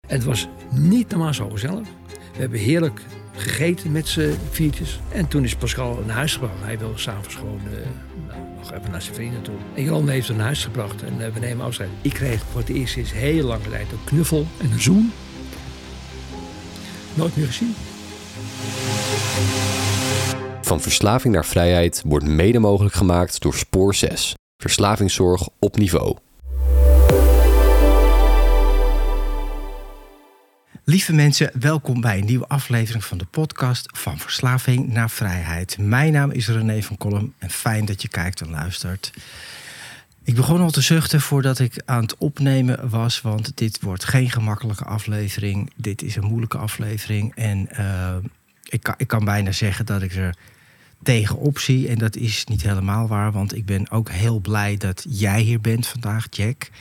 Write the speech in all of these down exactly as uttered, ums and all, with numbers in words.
En het was niet normaal zo gezellig. We hebben heerlijk gegeten met z'n viertjes. En toen is Pascal naar huis gebracht. Hij wilde s'avonds gewoon uh, nou, nog even naar zijn vrienden toe. En Jolande heeft hem naar huis gebracht. En uh, we nemen afscheid. Ik kreeg voor het eerst sinds heel lange tijd een knuffel en een zoen. Nooit meer gezien. Van verslaving naar vrijheid wordt mede mogelijk gemaakt door Spoor zes. Verslavingszorg op niveau. Lieve mensen, welkom bij een nieuwe aflevering van de podcast Van Verslaving naar Vrijheid. Mijn naam is René van Kolm en fijn dat je kijkt en luistert. Ik begon al te zuchten voordat ik aan het opnemen was, want dit wordt geen gemakkelijke aflevering. Dit is een moeilijke aflevering en uh, ik, kan, ik kan bijna zeggen dat ik er tegenop zie. En dat is niet helemaal waar, want ik ben ook heel blij dat jij hier bent vandaag, Jack.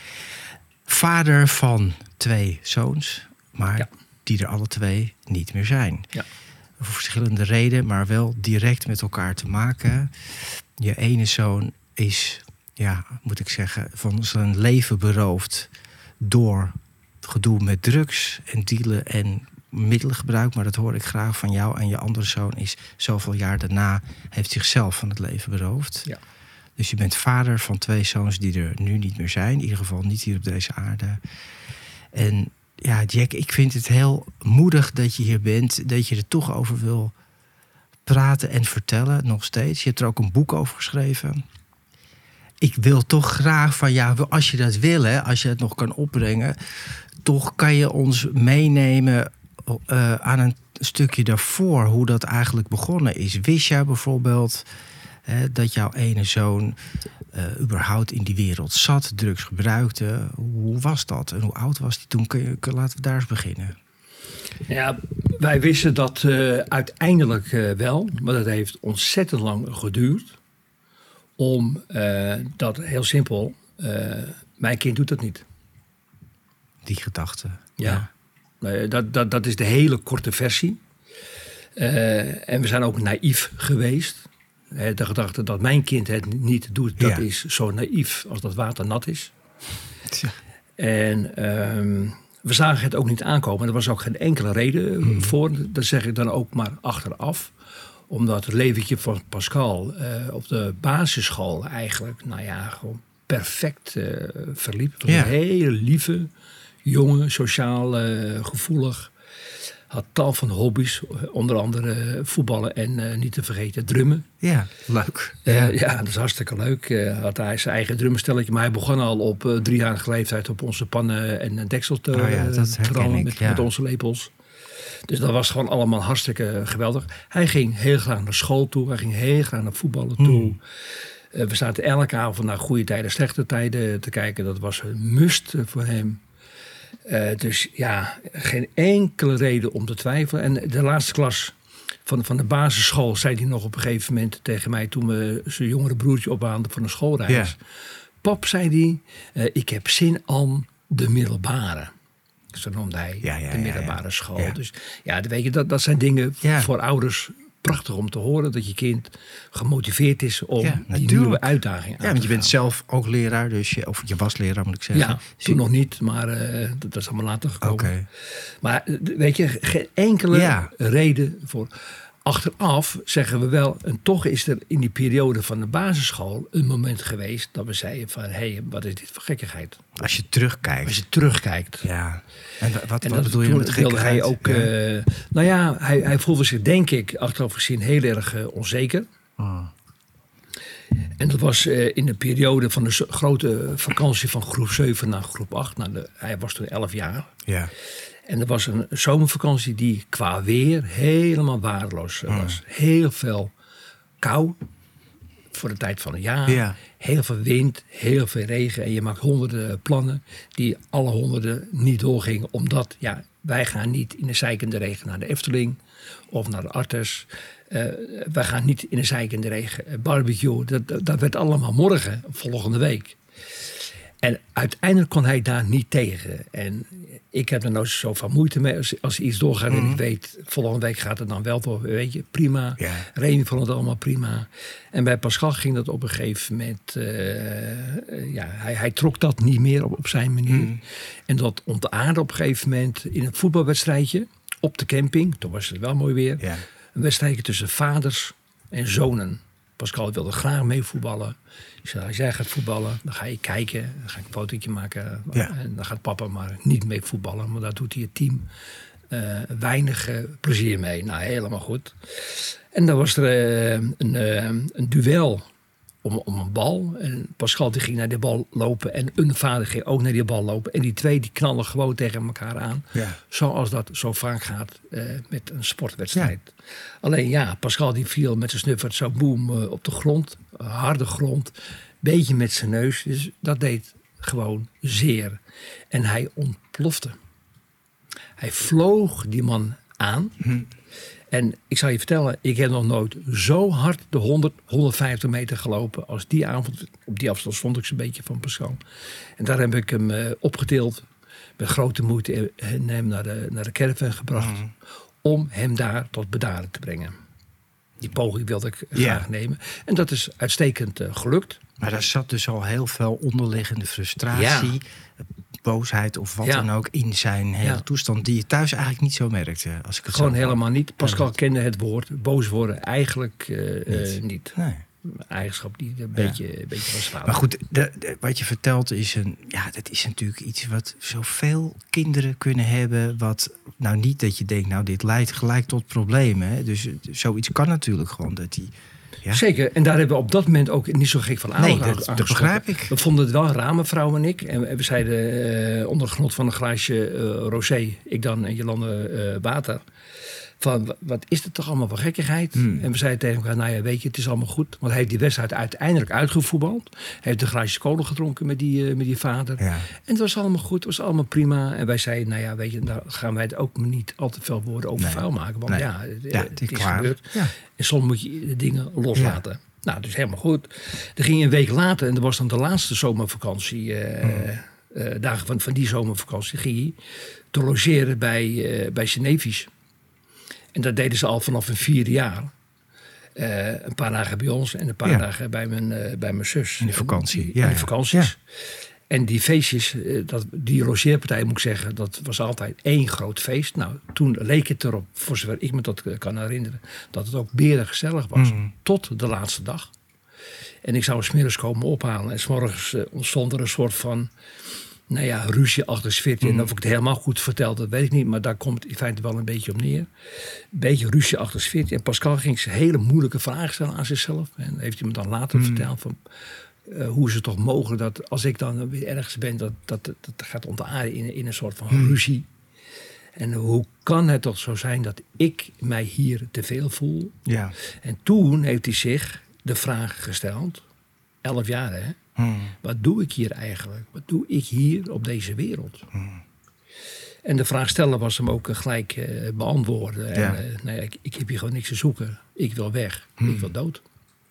Vader van twee zoons. Maar ja. die er alle twee niet meer zijn. Ja. Voor verschillende redenen, maar wel direct met elkaar te maken. Je ene zoon is, ja, moet ik zeggen, van zijn leven beroofd door gedoe met drugs en dealen en middelengebruik. Maar dat hoor ik graag van jou. En je andere zoon is zoveel jaar daarna, heeft zichzelf van het leven beroofd. Ja. Dus je bent vader van twee zoons die er nu niet meer zijn. In ieder geval niet hier op deze aarde. En ja, Jack, ik vind het heel moedig dat je hier bent. Dat je er toch over wil praten en vertellen, nog steeds. Je hebt er ook een boek over geschreven. Ik wil toch graag van jou, als je dat wil, hè, als je het nog kan opbrengen, toch kan je ons meenemen uh, aan een stukje daarvoor, hoe dat eigenlijk begonnen is. Wist jij bijvoorbeeld hè, dat jouw ene zoon Uh, überhaupt in die wereld zat, drugs gebruikte? Hoe was dat en hoe oud was hij toen? Kun je, kun, laten we daar eens beginnen. Ja, wij wisten dat uh, uiteindelijk uh, wel, maar dat heeft ontzettend lang geduurd. Om uh, dat heel simpel, uh, mijn kind doet dat niet. Die gedachte. Ja, ja. Uh, dat, dat, dat is de hele korte versie. Uh, en we zijn ook naïef geweest. De gedachte dat mijn kind het niet doet, dat ja. is zo naïef als dat water nat is. Ja. En um, we zagen het ook niet aankomen. Er was ook geen enkele reden mm. voor. Dat zeg ik dan ook maar achteraf. Omdat het leventje van Pascal uh, op de basisschool eigenlijk, nou ja, gewoon perfect uh, verliep. Het was ja. een hele lieve jongen, sociaal uh, gevoelig. Had tal van hobby's, onder andere voetballen en uh, niet te vergeten drummen. Ja, leuk. Uh, ja. ja, dat is hartstikke leuk. Uh, had hij zijn eigen drumstelletje, maar hij begon al op uh, driejarige leeftijd op onze pannen en deksel te oh ja, dat rammen met, ja. met onze lepels. Dus dat was gewoon allemaal hartstikke geweldig. Hij ging heel graag naar school toe, hij ging heel graag naar voetballen toe. Mm. Uh, we zaten elke avond naar goede tijden, slechte tijden te kijken. Dat was een must voor hem. Uh, dus ja, geen enkele reden om te twijfelen. En de laatste klas van, van de basisschool zei hij nog op een gegeven moment tegen mij, toen we zijn jongere broertje ophaalden van een schoolreis. Yeah. Pap, zei hij, uh, ik heb zin aan de middelbare. Zo noemde hij ja, ja, de middelbare ja, ja. school. Ja. Dus ja, weet je, dat, dat zijn dingen ja. voor ouders prachtig om te horen, dat je kind gemotiveerd is om ja, die nieuwe uitdaging aan Ja, want je te bent zelf ook leraar, dus je, of je was leraar moet ik zeggen. Ja, dus toen je... nog niet, maar uh, dat is allemaal later gekomen. Okay. Maar weet je, geen enkele ja. reden voor. Achteraf zeggen we wel, en toch is er in die periode van de basisschool een moment geweest dat we zeiden van, hé, hey, wat is dit voor gekkigheid? Als je terugkijkt. Als je terugkijkt. Ja. En wat, en wat bedoel je met gekkigheid? Hij ook, ja. uh, nou ja, hij, hij voelde zich denk ik achteraf gezien heel erg uh, onzeker. Oh. En dat was uh, in de periode van de grote vakantie van groep zeven naar groep acht. Nou, de, hij was toen elf jaar. Ja. En er was een zomervakantie die qua weer helemaal waardeloos was. Mm. Heel veel kou voor de tijd van het jaar. Ja. Heel veel wind, heel veel regen. En je maakt honderden plannen die alle honderden niet doorgingen. Omdat ja, wij gaan niet in de zeikende regen naar de Efteling of naar de Artes. Uh, wij gaan niet in de zeikende regen barbecue. Dat, dat werd allemaal morgen, volgende week. En uiteindelijk kon hij daar niet tegen. En ik heb er nooit zo van moeite mee. Als, als iets doorgaat mm-hmm. en ik weet, volgende week gaat het dan wel door. Weet je, prima. Ja. Remy vond het allemaal prima. En bij Pascal ging dat op een gegeven moment... Uh, ja, hij, hij trok dat niet meer op, op zijn manier. Mm. En dat ontaarde op een gegeven moment in een voetbalwedstrijdje op de camping. Toen was het wel mooi weer. Ja. Een wedstrijdje tussen vaders en zonen. Pascal wilde graag mee voetballen. Ik zei, als jij gaat voetballen, dan ga je kijken. Dan ga ik een fotootje maken. Ja. En dan gaat papa maar niet mee voetballen. Maar daar doet hij het team uh, weinig uh, plezier mee. Nou, helemaal goed. En dan was er uh, een, uh, een duel om, om een bal. En Pascal die ging naar die bal lopen. En een vader ging ook naar die bal lopen. En die twee die knallen gewoon tegen elkaar aan. Ja. Zoals dat zo vaak gaat uh, met een sportwedstrijd. Ja. Alleen ja, Pascal die viel met zijn snuffert zo boem uh, op de grond. Uh, harde grond. Beetje met zijn neus. Dus dat deed gewoon zeer. En hij ontplofte. Hij vloog die man aan. Hm. En ik zal je vertellen, ik heb nog nooit zo hard de honderd, honderdvijftig meter gelopen als die avond. Op die afstand stond ik zo'n beetje van Pascal. En daar heb ik hem uh, opgetild. Met grote moeite en hem naar de, naar de caravan gebracht. Mm. Om hem daar tot bedaren te brengen. Die poging wilde ik graag ja. nemen. En dat is uitstekend uh, gelukt. Maar daar zat dus al heel veel onderliggende frustratie... Ja. boosheid of wat ja. dan ook in zijn hele ja. toestand... die je thuis eigenlijk niet zo merkte. Als ik het Gewoon zo helemaal niet. Pascal ja. kende het woord boos worden eigenlijk uh, niet. Uh, niet. Nee. Eigenschap die een ja. beetje, een beetje was fout. Maar goed, de, de, wat je vertelt is een... ja, dat is natuurlijk iets wat zoveel kinderen kunnen hebben... wat nou niet dat je denkt, nou dit leidt gelijk tot problemen. Hè? Dus zoiets kan natuurlijk gewoon dat die... Ja? Zeker, en daar hebben we op dat moment ook niet zo gek van aan. Nee, dat, dat begrijp ik. We vonden het wel raar, mevrouw en ik. En we zeiden uh, onder de genot van een glaasje uh, rosé, ik dan en Jolande uh, water... van wat is het toch allemaal voor gekkigheid? Hmm. En we zeiden tegen elkaar, nou ja, weet je, het is allemaal goed. Want hij heeft die wedstrijd uiteindelijk uitgevoetbald. Hij heeft een glaasje kolen gedronken met die, uh, met die vader. Ja. En het was allemaal goed, het was allemaal prima. En wij zeiden, nou ja, weet je, daar gaan wij het ook niet al te veel woorden over nee. vuil maken. Want nee. ja, het, ja, het is klaar. Gebeurd. Ja. En soms moet je de dingen loslaten. Ja. Nou, dus helemaal goed. Er ging een week later, en dat was dan de laatste zomervakantie... Uh, hmm. uh, dagen van, van die zomervakantie, ging hij te logeren bij, uh, bij Genevisch. En dat deden ze al vanaf een vierde jaar. Uh, een paar dagen bij ons en een paar ja. dagen bij mijn, uh, bij mijn zus. In de vakantie. Ja, in de vakanties. Ja. En die feestjes, uh, dat, die logeerpartij moet ik zeggen, dat was altijd één groot feest. Nou, toen leek het erop, voor zover ik me dat kan herinneren, dat het ook beer gezellig was. Mm. Tot de laatste dag. En ik zou 's middags komen ophalen. En 's morgens uh, ontstond er een soort van... nou ja, ruzie-achtig sfeertje. Mm. En of ik het helemaal goed vertel, dat weet ik niet. Maar daar komt in feite wel een beetje op neer. Een beetje ruzie-achtig sfeertje. En Pascal ging ze hele moeilijke vragen stellen aan zichzelf. En heeft hij me dan later mm. verteld van... Uh, hoe is het toch mogelijk dat als ik dan weer ergens ben... dat dat, dat, dat gaat ontaarden in, in een soort van mm. ruzie. En hoe kan het toch zo zijn dat ik mij hier te veel voel? Ja. En toen heeft hij zich de vraag gesteld... elf jaar, hè? Hmm. Wat doe ik hier eigenlijk? Wat doe ik hier op deze wereld? Hmm. En de vraag stellen was hem ook gelijk uh, beantwoorden. Ja. En, uh, nou ja, ik, ik heb hier gewoon niks te zoeken. Ik wil weg. Hmm. Ik wil dood.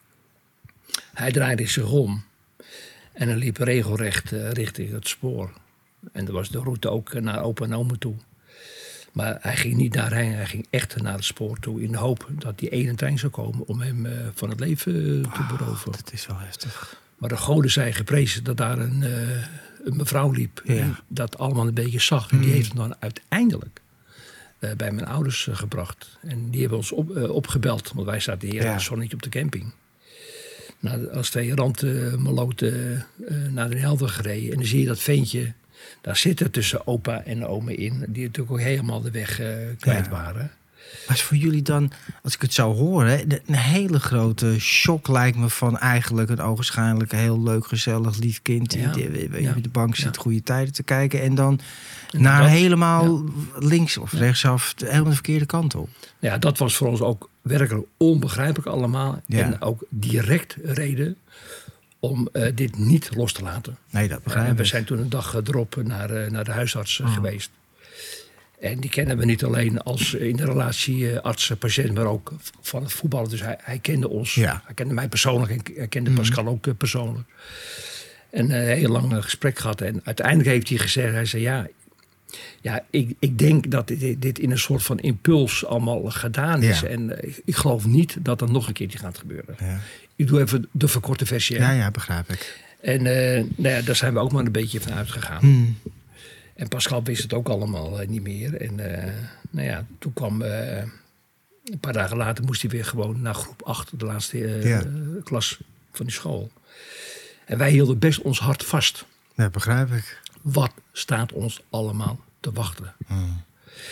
Hij draaide zich om. En hij liep regelrecht uh, richting het spoor. En dat was de route ook naar opa en oma toe. Maar hij ging niet daarheen. Hij ging echt naar het spoor toe. In de hoop dat die ene trein zou komen om hem uh, van het leven uh, te beroven. Oh, dat is wel heftig. Maar de goden zijn geprezen dat daar een, uh, een mevrouw liep. Ja. Die dat allemaal een beetje zag. En die mm. heeft hem dan uiteindelijk uh, bij mijn ouders uh, gebracht. En die hebben ons op, uh, opgebeld. Want wij zaten hier ja. in het zonnetje op de camping. Nou, als twee randmeloten uh, uh, naar Den Helder gereden. En dan zie je dat ventje. Daar zitten tussen opa en oma in. Die natuurlijk ook helemaal de weg uh, kwijt ja. waren. Maar is voor jullie dan, als ik het zou horen... een hele grote shock lijkt me van eigenlijk... een ogenschijnlijk heel leuk, gezellig, lief kind... die ja. ja. op de bank zit ja. goede tijden te kijken... en dan en naar dat, helemaal ja. links of ja. rechtsaf... helemaal de verkeerde kant op. Ja, dat was voor ons ook werkelijk onbegrijpelijk allemaal. Ja. En ook direct reden... om uh, dit niet los te laten. Nee, dat begrijp ik. Uh, we zijn toen een dag erop naar, uh, naar de huisarts oh. geweest. En die kennen we niet alleen als in de relatie arts-patiënt... maar ook van het voetballen. Dus hij, hij kende ons. Ja. Hij kende mij persoonlijk en hij kende mm. Pascal ook uh, persoonlijk. En een heel lang gesprek gehad. En uiteindelijk heeft hij gezegd, hij zei ja, ja ik, ik denk dat dit, dit in een soort van impuls allemaal gedaan is. Ja. En uh, ik geloof niet dat dat nog een keertje gaat gebeuren. Ja. Ik doe even de verkorte versie. Ja, ja, begrijp ik. En uh, nou ja, daar zijn we ook maar een beetje van uitgegaan. Hmm. En Pascal wist het ook allemaal uh, niet meer. En uh, nou ja, toen kwam... Uh, een paar dagen later moest hij weer gewoon naar groep acht, de laatste uh, ja. klas van die school. En wij hielden best ons hart vast. Ja, begrijp ik. Wat staat ons allemaal te wachten? Hmm.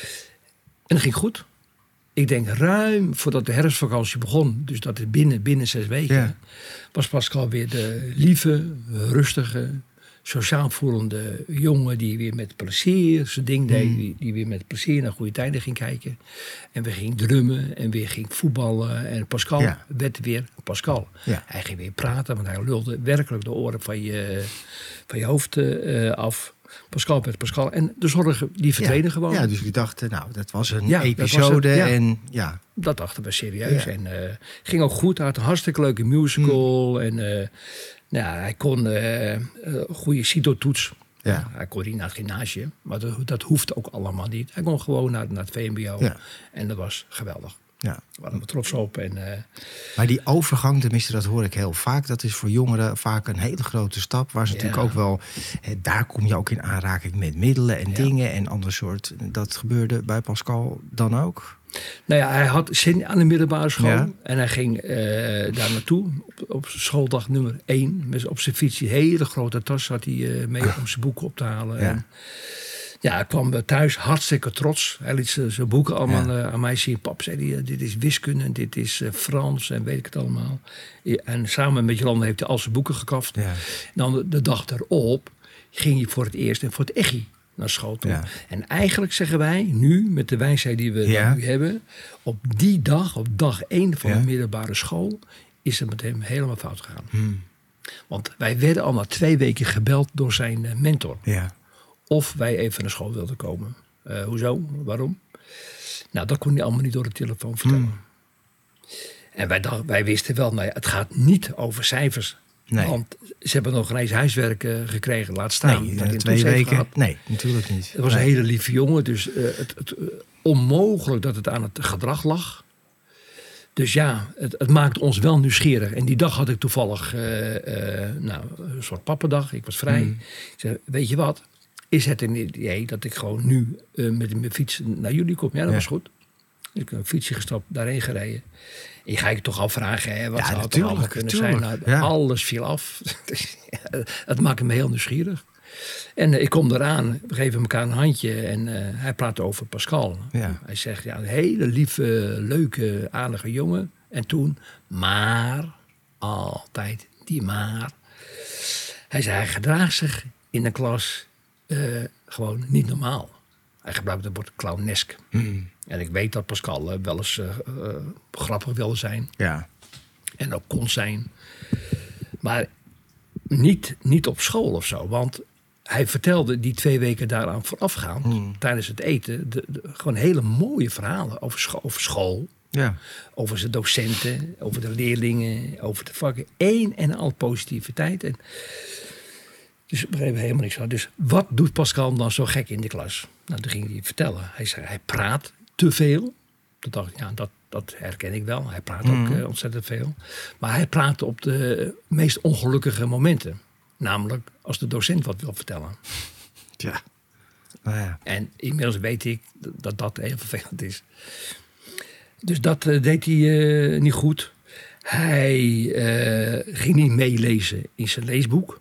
En dat ging goed. Ik denk ruim voordat de herfstvakantie begon, dus dat is binnen, binnen zes weken, ja. was Pascal weer de lieve, rustige, sociaal voelende jongen die weer met plezier zijn ding deed. Mm. Die, die weer met plezier naar goede tijden ging kijken. En we gingen drummen en weer ging voetballen. En Pascal ja. werd weer Pascal. Ja. Hij ging weer praten, want hij lulde werkelijk de oren van je, van je hoofd uh, af. Pascal werd Pascal. En de zorgen die verdwenen ja. gewoon. Ja, dus we dachten, nou, dat was een ja, episode. Was het, ja. En, ja. Dat dachten we serieus. Ja. En uh, ging ook goed. Hij had een hartstikke leuke musical. Mm. En uh, ja, hij kon uh, uh, goede CITO-toets. Ja. Hij kon niet naar het gymnasium. Maar dat, dat hoefde ook allemaal niet. Hij kon gewoon naar, naar het V M B O. Ja. En dat was geweldig. Ja. Daar waren we trots op. En, uh, maar die overgang, tenminste dat hoor ik heel vaak, dat is voor jongeren vaak een hele grote stap. Waar ze ja. natuurlijk ook wel, hè, daar kom je ook in aanraking met middelen en ja. dingen en ander soort. Dat gebeurde bij Pascal dan ook? Nou ja, hij had zin aan de middelbare school. Ja. En hij ging uh, daar naartoe op, op schooldag nummer één. Met, op zijn fiets, die hele grote tas had hij uh, mee om zijn boeken op te halen. Ja. En, ja, hij kwam thuis hartstikke trots. Hij liet zijn boeken allemaal ja. uh, aan mij zien. Pap, zei hij, dit is wiskunde, dit is uh, Frans en weet ik het allemaal. En samen met Jolanda heeft hij al zijn boeken gekaft. Ja. En dan de, de dag erop ging hij voor het eerst en voor het echi naar school toe. Ja. En eigenlijk zeggen wij nu, met de wijsheid die we ja. nu hebben, op die dag, op dag één van ja. de middelbare school, is het met hem helemaal fout gegaan. Hmm. Want wij werden al na twee weken gebeld door zijn uh, mentor. Ja. Of wij even naar school wilden komen. Uh, hoezo? Waarom? Nou, dat kon hij allemaal niet door de telefoon vertellen. Hmm. En wij, dacht, wij wisten wel, nou ja, het gaat niet over cijfers. Nee. Want ze hebben nog geen eens huiswerk uh, gekregen. Laat staan. Nee, dat twee weken. Gehad. Nee, natuurlijk niet. Het was nee. een hele lieve jongen. Dus uh, het, het, uh, onmogelijk dat het aan het gedrag lag. Dus ja, het, het maakte ons wel nieuwsgierig. En die dag had ik toevallig uh, uh, nou, een soort pappendag. Ik was vrij. Mm. Ik zei, weet je wat? Is het een idee dat ik gewoon nu uh, met mijn fiets naar jullie kom? Ja, dat ja. was goed. Dus ik heb een fietsje gestapt, daarheen gereden. En je ga je toch afvragen, hè, wat ja, zou het allemaal kunnen tuurlijk. zijn? Nou, ja. Alles viel af. Het maakte me heel nieuwsgierig. En uh, ik kom eraan, we geven elkaar een handje en uh, hij praat over Pascal. Ja. Hij zegt, ja, een hele lieve, leuke, aardige jongen. En toen, maar, altijd die maar. Hij zei, hij gedraagt zich in de klas uh, gewoon niet normaal. Hij gebruikt het woord clownesk. Mm. En ik weet dat Pascal uh, wel eens uh, uh, grappig wilde zijn. Ja. En ook kon zijn. Maar niet, niet op school of zo. Want hij vertelde die twee weken daaraan voorafgaand, mm. tijdens het eten, de, de, gewoon hele mooie verhalen over, scho- over school. Ja. Over zijn docenten, over de leerlingen, over de vakken. Eén en al positiviteit. En dus we begrepen helemaal niks van. Dus wat doet Pascal dan zo gek in de klas? Nou, toen ging hij vertellen. Hij zei, hij praat te veel. Toen dacht ik, ja, dat, dat herken ik wel. Hij praat mm. ook uh, ontzettend veel. Maar hij praatte op de meest ongelukkige momenten. Namelijk als de docent wat wil vertellen. Ja. Nou ja. En inmiddels weet ik dat dat heel vervelend is. Dus dat uh, deed hij uh, niet goed. Hij uh, ging niet meelezen in zijn leesboek.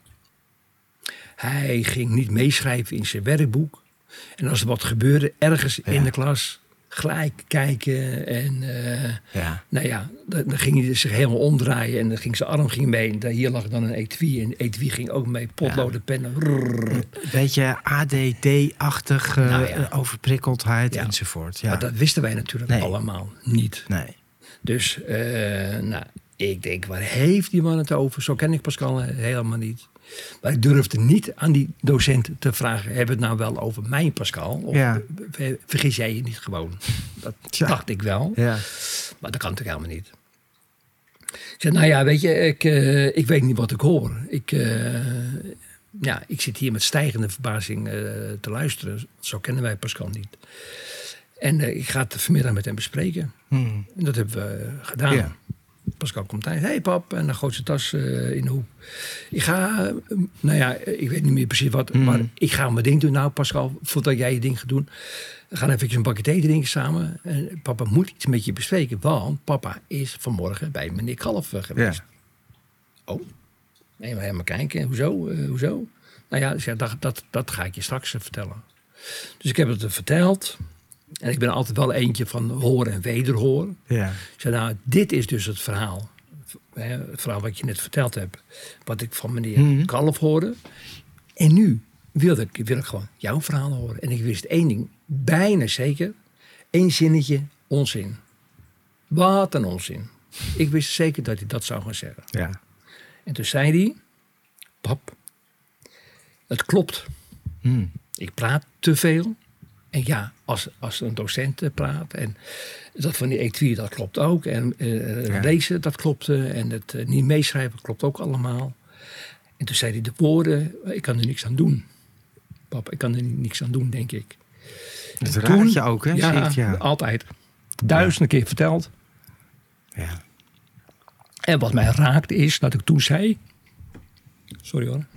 Hij ging niet meeschrijven in zijn werkboek. En als er wat gebeurde ergens ja. in de klas, gelijk kijken. En uh, ja. nou ja, dan, dan ging hij zich helemaal omdraaien. En dan ging zijn arm ging mee. En hier lag dan een etui. En de etui ging ook mee. Potloden, ja. pennen. Rrr. Beetje A D D-achtig uh, nou ja. overprikkeldheid ja. enzovoort. Ja. Maar dat wisten wij natuurlijk nee. allemaal niet. Nee. Dus uh, nou, ik denk, waar heeft die man het over? Zo ken ik Pascal helemaal niet. Maar ik durfde niet aan die docent te vragen, hebben we het nou wel over mijn Pascal? Of ja. vergis jij je niet gewoon? Dat ja. dacht ik wel. Ja. Maar dat kan natuurlijk helemaal niet. Ik zei, nou ja, weet je, ik, uh, ik weet niet wat ik hoor. Ik, uh, ja, ik zit hier met stijgende verbazing uh, te luisteren. Zo kennen wij Pascal niet. En uh, ik ga het vanmiddag met hem bespreken. Hmm. En dat hebben we uh, gedaan. Ja. Pascal komt thuis. Hé hey pap, en dan gooit zijn tas uh, in de hoek. Ik ga, uh, nou ja, ik weet niet meer precies wat, hmm. maar ik ga mijn ding doen. Nou Pascal, voordat jij je ding gaat doen, we gaan even een bakje thee drinken samen. En papa moet iets met je bespreken, want papa is vanmorgen bij meneer Kalf uh, geweest. Ja. Oh, nee, maar helemaal kijken. Hoezo? Uh, hoezo? Nou ja, dus ja dat, dat, dat ga ik je straks uh, vertellen. Dus ik heb het uh, verteld. En ik ben altijd wel eentje van horen en wederhoren. Ja. Ik zei, nou, dit is dus het verhaal. Hè, het verhaal wat je net verteld hebt. Wat ik van meneer mm-hmm. Kalf hoorde. En nu wil ik, wil ik gewoon jouw verhaal horen. En ik wist één ding, bijna zeker. Eén zinnetje, onzin. Wat een onzin. Ik wist zeker dat hij dat zou gaan zeggen. Ja. En toen zei hij, pap, het klopt. Mm. Ik praat te veel. En ja, als, als een docent praat. En dat van die etui, dat klopt ook. En uh, ja. lezen, dat klopte. En het uh, niet meeschrijven, klopt ook allemaal. En toen zei hij de woorden, ik kan er niks aan doen. Papa, ik kan er niks aan doen, denk ik. Dat raakt je ook, hè? Ja, Ziet, ja. altijd. Duizenden ja. keer verteld. Ja. En wat mij raakte is dat ik toen zei... Sorry hoor.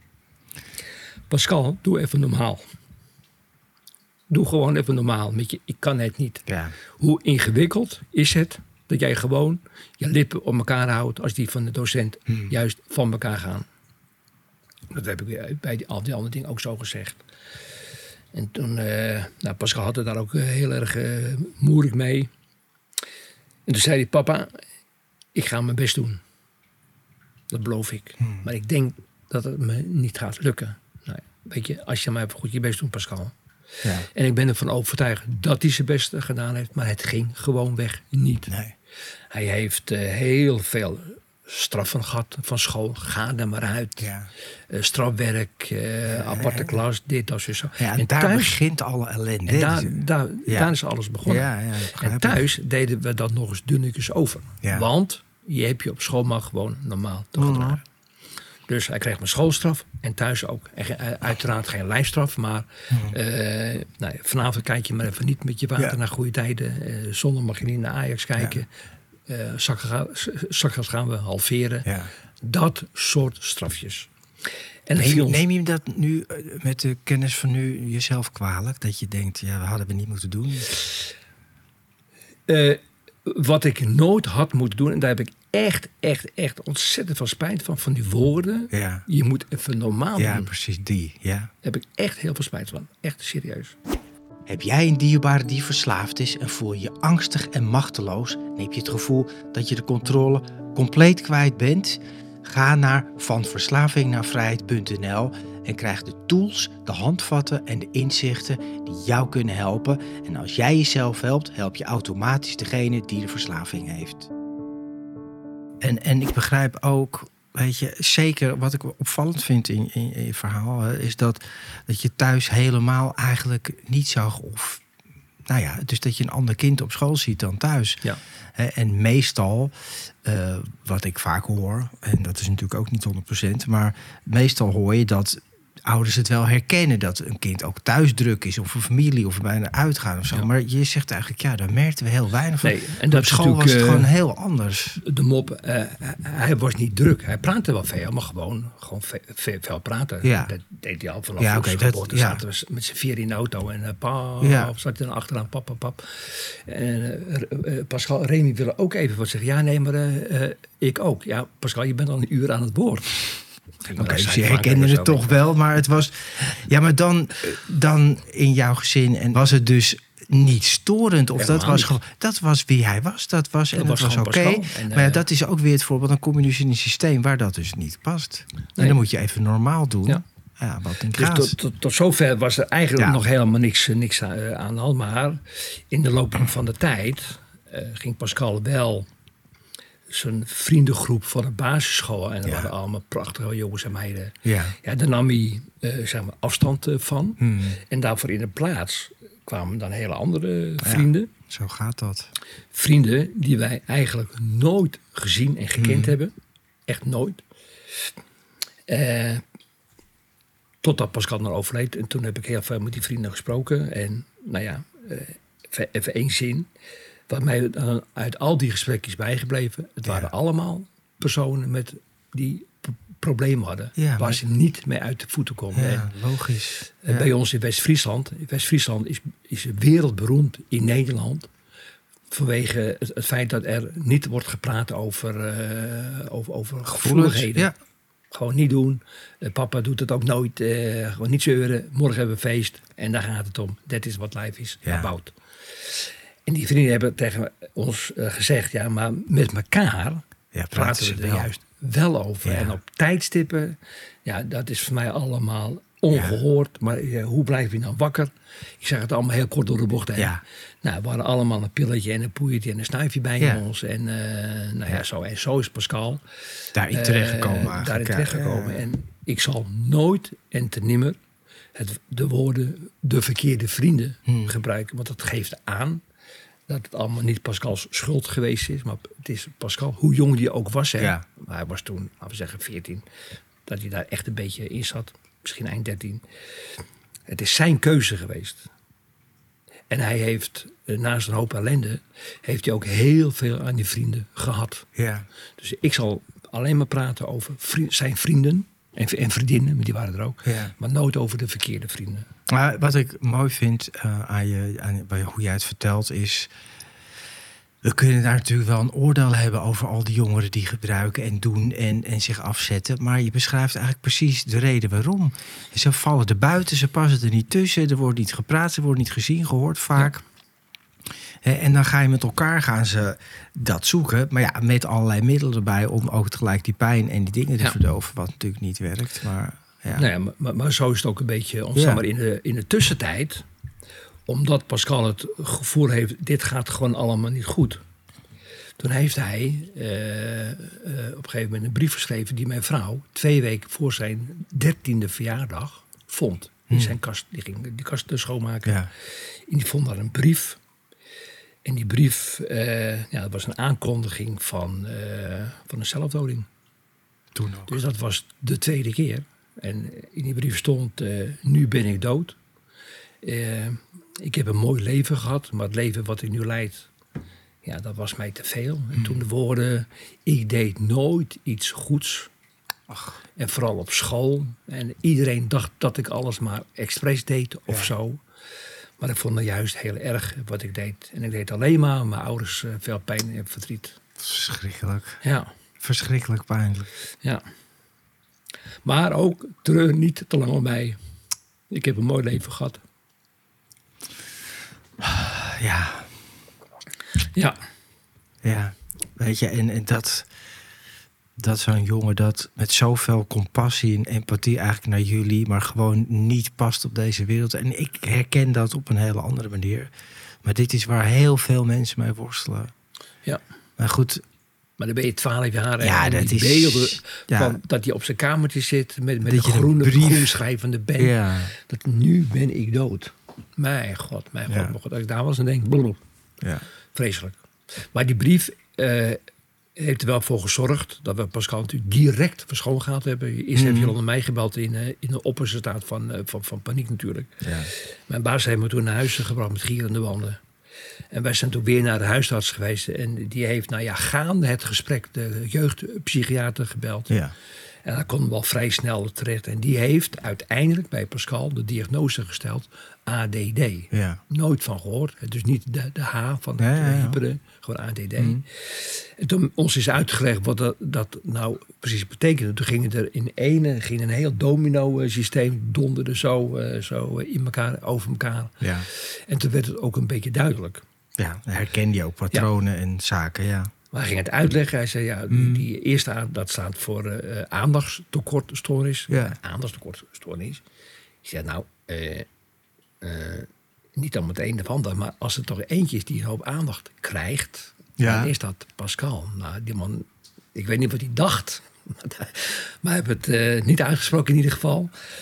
Pascal, doe even normaal. Doe gewoon even normaal met je. Ik kan het niet. Ja. Hoe ingewikkeld is het dat jij gewoon je lippen op elkaar houdt als die van de docent hmm. juist van elkaar gaan. Dat heb ik bij die, al die andere dingen ook zo gezegd. En toen, uh, nou, Pascal had het daar ook uh, heel erg uh, moeilijk mee. En toen zei hij, papa, ik ga mijn best doen. Dat beloof ik. Hmm. Maar ik denk dat het me niet gaat lukken. Nou, weet je, als je maar even goed je best doet, Pascal. Ja. En ik ben ervan overtuigd dat hij zijn best gedaan heeft. Maar het ging gewoonweg niet. Nee. Hij heeft uh, heel veel straffen gehad van school. Ga er maar uit. Ja. Uh, strafwerk, uh, ja, aparte ja. klas, dit, dat, zo. Ja, en, en daar thuis, begint alle ellende. En daar, daar, ja. daar is alles begonnen. Ja, ja, en thuis deden we dat nog eens dunnetjes over. Ja. Want je hebt je op school maar gewoon normaal te gedragen. Mm-hmm. Dus hij kreeg mijn schoolstraf en thuis ook. En uiteraard geen lijfstraf, maar hmm. uh, nou, vanavond kijk je maar even niet met je vader ja. naar goede tijden. Uh, zondag mag je niet naar Ajax kijken. Ja. Uh, straks gaan we halveren. Ja. Dat soort strafjes. En neem, ons... neem je dat nu met de kennis van nu jezelf kwalijk? Dat je denkt, ja, dat hadden we niet moeten doen? Uh, wat ik nooit had moeten doen, en daar heb ik echt, echt, echt ontzettend veel spijt van, van die woorden. Ja. Je moet even normaal ja, doen. Ja, precies die. Ja. Daar heb ik echt heel veel spijt van. Echt serieus. Heb jij een dierbare die verslaafd is en voel je je angstig en machteloos? En heb je het gevoel dat je de controle compleet kwijt bent? Ga naar van verslaving naar vrijheid punt n l en krijg de tools, de handvatten en de inzichten die jou kunnen helpen. En als jij jezelf helpt, help je automatisch degene die de verslaving heeft. En, en ik begrijp ook, weet je, zeker wat ik opvallend vind in, in, in je verhaal, is dat, dat je thuis helemaal eigenlijk niet zag of, nou ja, dus dat je een ander kind op school ziet dan thuis. Ja. En meestal, uh, wat ik vaak hoor, en dat is natuurlijk ook niet honderd procent, maar meestal hoor je dat ouders het wel herkennen dat een kind ook thuis druk is, of een familie, of bijna uitgaan of zo. Ja. Maar je zegt eigenlijk, ja, daar merkten we heel weinig van. Nee, en dat op school was het uh, gewoon heel anders. De mop, uh, hij was niet druk. Hij praatte wel veel, maar gewoon, gewoon veel, veel praten. Ja. Dat deed hij al vanaf ja, okay, dat, ja. zaten we met z'n vier in de auto en uh, pap, ja. zat hij dan achteraan, pap, pap, pap. En uh, uh, Pascal, Remy willen ook even wat zeggen. Ja, nee, maar uh, uh, ik ook. Ja, Pascal, je bent al een uur aan het woord. Oké, okay, dus je herkende het toch wel, maar het was... Ja, maar dan, dan in jouw gezin en was het dus niet storend? Of dat was gewoon... Dat was wie hij was, dat was dat en dat was, was oké. Okay. Maar ja, dat is ook weer het voorbeeld. Dan kom je dus in een systeem waar dat dus niet past. Nee. En dan moet je even normaal doen. Ja. Ja, wat een dus tot, tot, tot zover was er eigenlijk ja. nog helemaal niks, niks aan de hand. Maar in de loop van de tijd uh, ging Pascal wel... zijn vriendengroep van de basisschool. En dat ja. waren allemaal prachtige jongens en meiden. Ja. Ja, daar nam hij uh, zeg maar afstand uh, van. Hmm. En daarvoor in de plaats kwamen dan hele andere vrienden. Ja, zo gaat dat. Vrienden die wij eigenlijk nooit gezien en gekend mm. hebben. Echt nooit. Uh, totdat Pascal nog overleed. En toen heb ik heel veel met die vrienden gesproken. En nou ja, uh, even, even één zin. Wat mij dan uit al die gesprekken is bijgebleven. Het ja. waren allemaal personen met die p- problemen hadden. Ja, waar maar... ze niet mee uit de voeten konden. Ja, logisch. Ja. Bij ons in West-Friesland. West-Friesland is, is wereldberoemd in Nederland. Vanwege het, het feit dat er niet wordt gepraat over, uh, over, over gevoeligheden. Ja. Gewoon niet doen. Uh, papa doet het ook nooit. Uh, gewoon niet zeuren. Morgen hebben we feest. En daar gaat het om. Dat is wat life is. Ja. About. En die vrienden hebben tegen ons uh, gezegd... ja, maar met elkaar ja, praten we er wel. juist wel over. Ja. En op tijdstippen... ja, dat is voor mij allemaal ongehoord. Ja. Maar uh, hoe blijf je nou wakker? Ik zeg het allemaal heel kort door de bocht heen. Ja. Nou, we hadden allemaal een pilletje en een poeiertje en een snuifje bij ja. ons. En, uh, nou ja, ja. Zo, en zo is Pascal daarin terechtgekomen. Uh, daarin terechtgekomen. Ja. En ik zal nooit en te nimmer het, de woorden de verkeerde vrienden hmm. gebruiken. Want dat geeft aan dat het allemaal niet Pascals schuld geweest is. Maar het is Pascal, hoe jong die ook was. Hè? Ja. Maar hij was toen, laten we zeggen, veertien. Dat hij daar echt een beetje in zat. Misschien eind dertien. Het is zijn keuze geweest. En hij heeft, naast een hoop ellende... heeft hij ook heel veel aan die vrienden gehad. Ja. Dus ik zal alleen maar praten over vri- zijn vrienden... En, en vriendinnen, maar die waren er ook. Ja. Maar nooit over de verkeerde vrienden. Maar wat ik mooi vind uh, aan, je, aan bij hoe jij het vertelt is... we kunnen daar natuurlijk wel een oordeel hebben over al die jongeren die gebruiken en doen en, en zich afzetten. Maar je beschrijft eigenlijk precies de reden waarom. Ze vallen er buiten, ze passen er niet tussen, er wordt niet gepraat, ze worden niet gezien, gehoord vaak. Ja. En dan ga je met elkaar gaan ze dat zoeken. Maar ja, met allerlei middelen erbij om ook tegelijk die pijn en die dingen te ja. verdoven. Wat natuurlijk niet werkt. Maar, ja. Nou ja, maar, maar zo is het ook een beetje ontstaan. Ja. Maar in de, in de tussentijd, omdat Pascal het gevoel heeft... dit gaat gewoon allemaal niet goed. Toen heeft hij uh, uh, op een gegeven moment een brief geschreven... die mijn vrouw twee weken voor zijn dertiende verjaardag vond. In zijn kast, die ging die kast schoonmaken. Ja. En die vond daar een brief... En die brief, uh, ja, dat was een aankondiging van, uh, van een zelfdoding. Toen ook. Dus dat was de tweede keer. En in die brief stond, uh, nu ben ik dood. Uh, ik heb een mooi leven gehad, maar het leven wat ik nu leid, ja, dat was mij te veel. En mm. toen de woorden, ik deed nooit iets goeds. Ach. En vooral op school. En iedereen dacht dat ik alles maar expres deed of ja. zo. Maar ik vond het juist heel erg wat ik deed. En ik deed alleen maar mijn ouders uh, veel pijn en verdriet. Verschrikkelijk. Ja. Verschrikkelijk pijnlijk. Ja. Maar ook treur niet te lang om mij. Ik heb een mooi leven gehad. Ja. Ja. Ja. Weet je, en, en dat... dat zo'n jongen dat met zoveel compassie en empathie eigenlijk naar jullie... maar gewoon niet past op deze wereld. En ik herken dat op een hele andere manier. Maar dit is waar heel veel mensen mee worstelen. Ja. Maar goed... Maar dan ben je twaalf jaar ja, en dat die is, beelden ja. van dat hij op zijn kamertje zit... met, met een groene groen schrijvende pen. Ja. Dat nu ben ik dood. Mijn god, mijn god, ja. mijn god. Als ik daar was en denk... Blablabla. Ja. Vreselijk. Maar die brief... Uh, heeft er wel voor gezorgd dat we Pascal natuurlijk direct verschoon gehad hebben. Eerst mm. heb je onder mij gebeld in, uh, in de opperste staat van, uh, van, van paniek natuurlijk. Ja. Mijn baas heeft me toen naar huis gebracht met gierende wanden. En wij zijn toen weer naar de huisarts geweest. En die heeft, nou ja, gaande het gesprek de jeugdpsychiater gebeld. Ja. En daar kon wel vrij snel terecht. En die heeft uiteindelijk bij Pascal de diagnose gesteld A D D. Ja. Nooit van gehoord. Dus niet de, de H van het ja, ja, ja. hypere, gewoon A D D. Mm. En toen ons is uitgelegd wat dat, dat nou precies betekende. Toen ging het er in ene, ging een heel domino systeem, donderde zo, uh, zo in elkaar, over elkaar. Ja. En toen werd het ook een beetje duidelijk. Ja, herkende je ook patronen ja. en zaken, ja. Maar hij ging het uitleggen. Hij zei, ja, mm. die, die eerste dat staat voor uh, aandachtstekortstoornis. Ja. Aandachtstekortstoornis. Ik zei, nou, uh, uh, niet dan meteen de ander, maar als er toch eentje is die een hoop aandacht krijgt, ja. dan is dat Pascal. Nou, die man, ik weet niet wat hij dacht, maar hij heeft het uh, niet uitgesproken in ieder geval.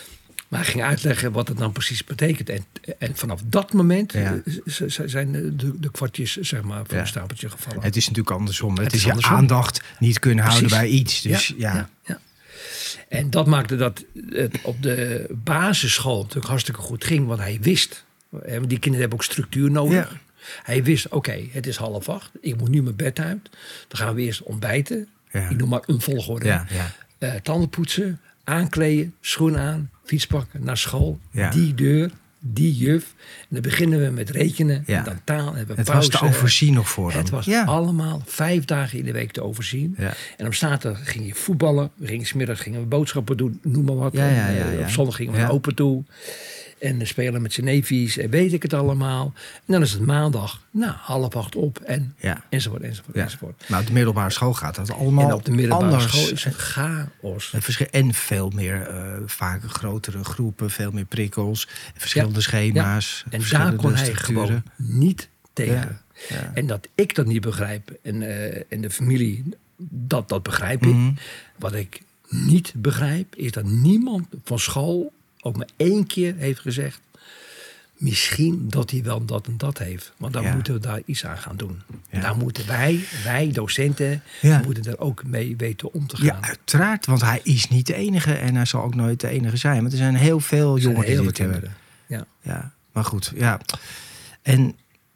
Maar hij ging uitleggen wat het dan precies betekent. En, en vanaf dat moment ja. zijn de, de kwartjes zeg maar, van ja. een stapeltje gevallen. Het is natuurlijk andersom. Het, het is, is andersom. Je aandacht niet kunnen precies. houden bij iets. Dus, ja, ja. Ja, ja. En dat maakte dat het op de basisschool natuurlijk hartstikke goed ging. Want hij wist, die kinderen hebben ook structuur nodig. Ja. Hij wist, oké, okay, het is half acht. Ik moet nu mijn bed uit. Dan gaan we eerst ontbijten. Ja. Ik noem maar een volgorde. Ja, ja. Uh, tanden poetsen, aankleden, schoenen aan, fiets pakken, naar school. Ja. Die deur, die juf. En dan beginnen we met rekenen. Ja. En dan taal. En we het pauze. was te overzien nog voor Het hem. was ja. allemaal vijf dagen in de week te overzien. Ja. En op zaterdag ging je voetballen. We gingen 's middags gingen we boodschappen doen, noem maar wat. Ja, ja, ja, ja. Op zondag gingen we ja. naar open toe. En spelen met zijn neefjes en weet ik het allemaal. En dan is het maandag, nou, half acht op en ja. enzovoort, enzovoort, ja. enzovoort. Nou, op de middelbare school gaat dat allemaal En op de middelbare anders. school is het chaos. En veel meer, uh, vaak grotere groepen, veel meer prikkels, verschillende ja. schema's. Ja. En daar kon hij gewoon niet tegen. Ja. Ja. En dat ik dat niet begrijp en, uh, en de familie, dat, dat begrijp ik. Mm-hmm. Wat ik niet begrijp, is dat niemand van school ook maar één keer heeft gezegd, misschien dat hij wel dat en dat heeft. Want dan ja. moeten we daar iets aan gaan doen. Ja. Daar moeten wij, wij docenten, ja. moeten er ook mee weten om te gaan. Ja, uiteraard, want hij is niet de enige en hij zal ook nooit de enige zijn. Want er zijn heel veel jongeren die dit hebben. Ja. ja, maar goed, ja. En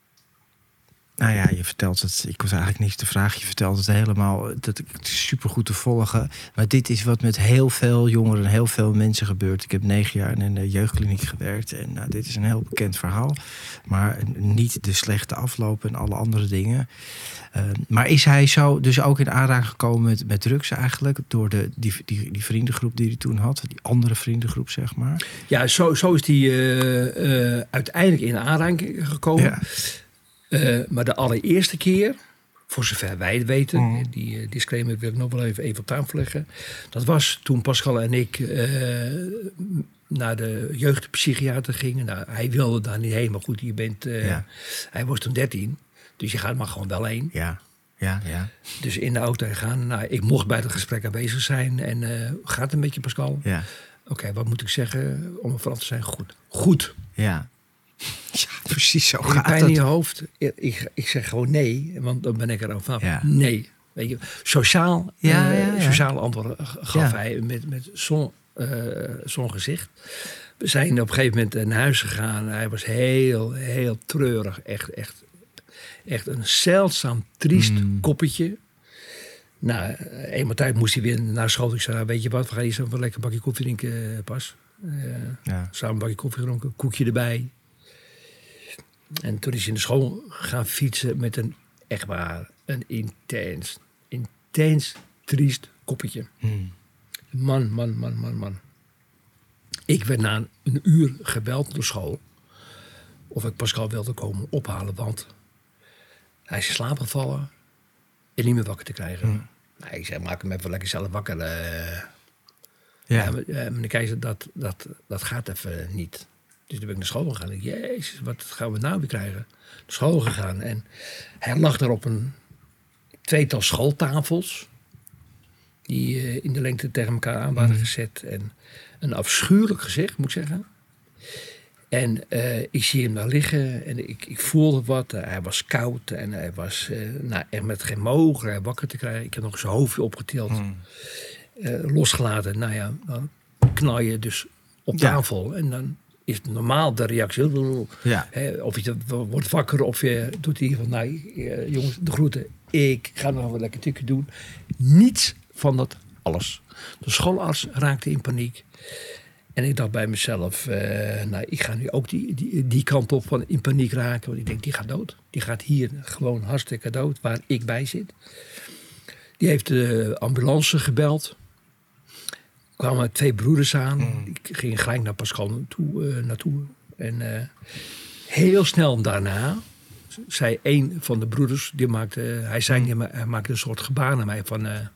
nou ja, je vertelt het, ik was eigenlijk niks te vragen. Je vertelt het helemaal, dat het is supergoed te volgen. Maar dit is wat met heel veel jongeren, heel veel mensen gebeurt. Ik heb negen jaar in een jeugdkliniek gewerkt. En nou, dit is een heel bekend verhaal. Maar niet de slechte afloop en alle andere dingen. Uh, maar is hij zo dus ook in aanraking gekomen met, met drugs eigenlijk? Door de, die, die, die vriendengroep die hij toen had? Die andere vriendengroep, zeg maar? Ja, zo, zo is hij uh, uh, uiteindelijk in aanraking gekomen. Ja. Uh, maar de allereerste keer, voor zover wij het weten, mm. die uh, disclaimer wil ik nog wel even, even op tafel leggen. Dat was toen Pascal en ik uh, naar de jeugdpsychiater gingen. Nou, hij wilde daar niet heen, maar goed, je bent, uh, ja. hij was toen dertien. Dus je gaat maar gewoon wel heen. Ja, ja, ja. Dus in de auto gaan. Nou, ik mocht bij het gesprek aanwezig zijn. En uh, gaat het een beetje, Pascal? Ja. Oké, okay, wat moet ik zeggen om er vanaf te zijn? Goed. Goed. Ja. Ja, precies zo gaat pijn het. in je hoofd. Ik, ik zeg gewoon nee, want dan ben ik er ook vanaf. Ja. Nee. Weet je, sociaal, ja, uh, ja, ja. sociale antwoorden gaf ja. hij met, met zo'n uh, zo'n gezicht. We zijn op een gegeven moment naar huis gegaan. Hij was heel, heel treurig. Echt, echt, echt een zeldzaam triest mm. koppetje. Nou, eenmaal tijd moest hij weer naar school. Ik zei, nou, weet je wat, we gaan eens een lekker bakje koffie drinken, Pas. Uh, ja. Samen een bakje koffie gedronken, koekje erbij. En toen is hij in de school gaan fietsen met een, echt waar, een intens, intens triest koppetje. Hmm. Man, man, man, man, man. Ik werd na een, een uur gebeld door school of ik Pascal wilde komen ophalen, want hij is in slaap gevallen en niet meer wakker te krijgen. Hmm. Nou, ik zei, maak hem even lekker zelf wakker. Uh, ja, ja meneer Keizer, dat, dat, dat gaat even niet. Dus toen ben ik naar school gegaan. Ik dacht, jezus, wat gaan we nou weer krijgen? Naar school gegaan. En hij lag daar op een tweetal schooltafels. Die uh, in de lengte tegen elkaar aan waren gezet. En een afschuwelijk gezicht, moet ik zeggen. En uh, ik zie hem daar liggen. En ik, ik voelde wat. Uh, hij was koud. En hij was uh, nou, echt met geen mogelijkheid wakker te krijgen. Ik heb nog zijn hoofdje opgetild. Mm. Uh, losgelaten. Nou ja, dan knal je dus op tafel. Ja. En dan is het normaal de reactie. Ja. Hè, of je wordt wakker of je doet in ieder geval, nou jongens, de groeten. Ik ga nog wel lekker tikje doen. Niets van dat alles. De schoolarts raakte in paniek. En ik dacht bij mezelf, uh, nou, ik ga nu ook die, die, die kant op van in paniek raken. Want ik denk, die gaat dood. Die gaat hier gewoon hartstikke dood, waar ik bij zit. Die heeft de ambulance gebeld. Er kwamen twee broeders aan. Mm. Ik ging gelijk naar Pascal naartoe. Uh, naartoe. En uh, heel snel daarna zei een van de broeders, die maakte, hij zei, mm. hij maakte een soort gebaar naar mij van, uh,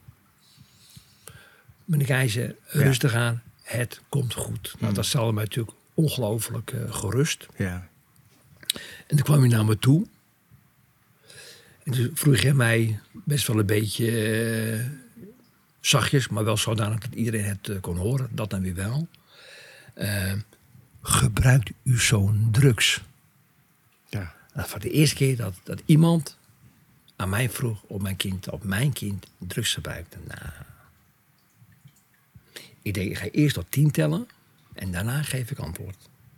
meneer Keizer, rustig ja. aan, het komt goed. Mm. Nou, dat stelde mij natuurlijk ongelooflijk uh, gerust. Ja. En toen kwam hij naar me toe. En toen vroeg hij mij best wel een beetje uh, zachtjes, maar wel zodanig dat iedereen het uh, kon horen. Dat dan weer wel. Uh, gebruikt uw zoon drugs? Ja. Dat was de eerste keer dat, dat iemand aan mij vroeg of mijn kind, of mijn kind drugs gebruikte. Nou, ik denk, ik ga eerst tot tien tellen en daarna geef ik antwoord.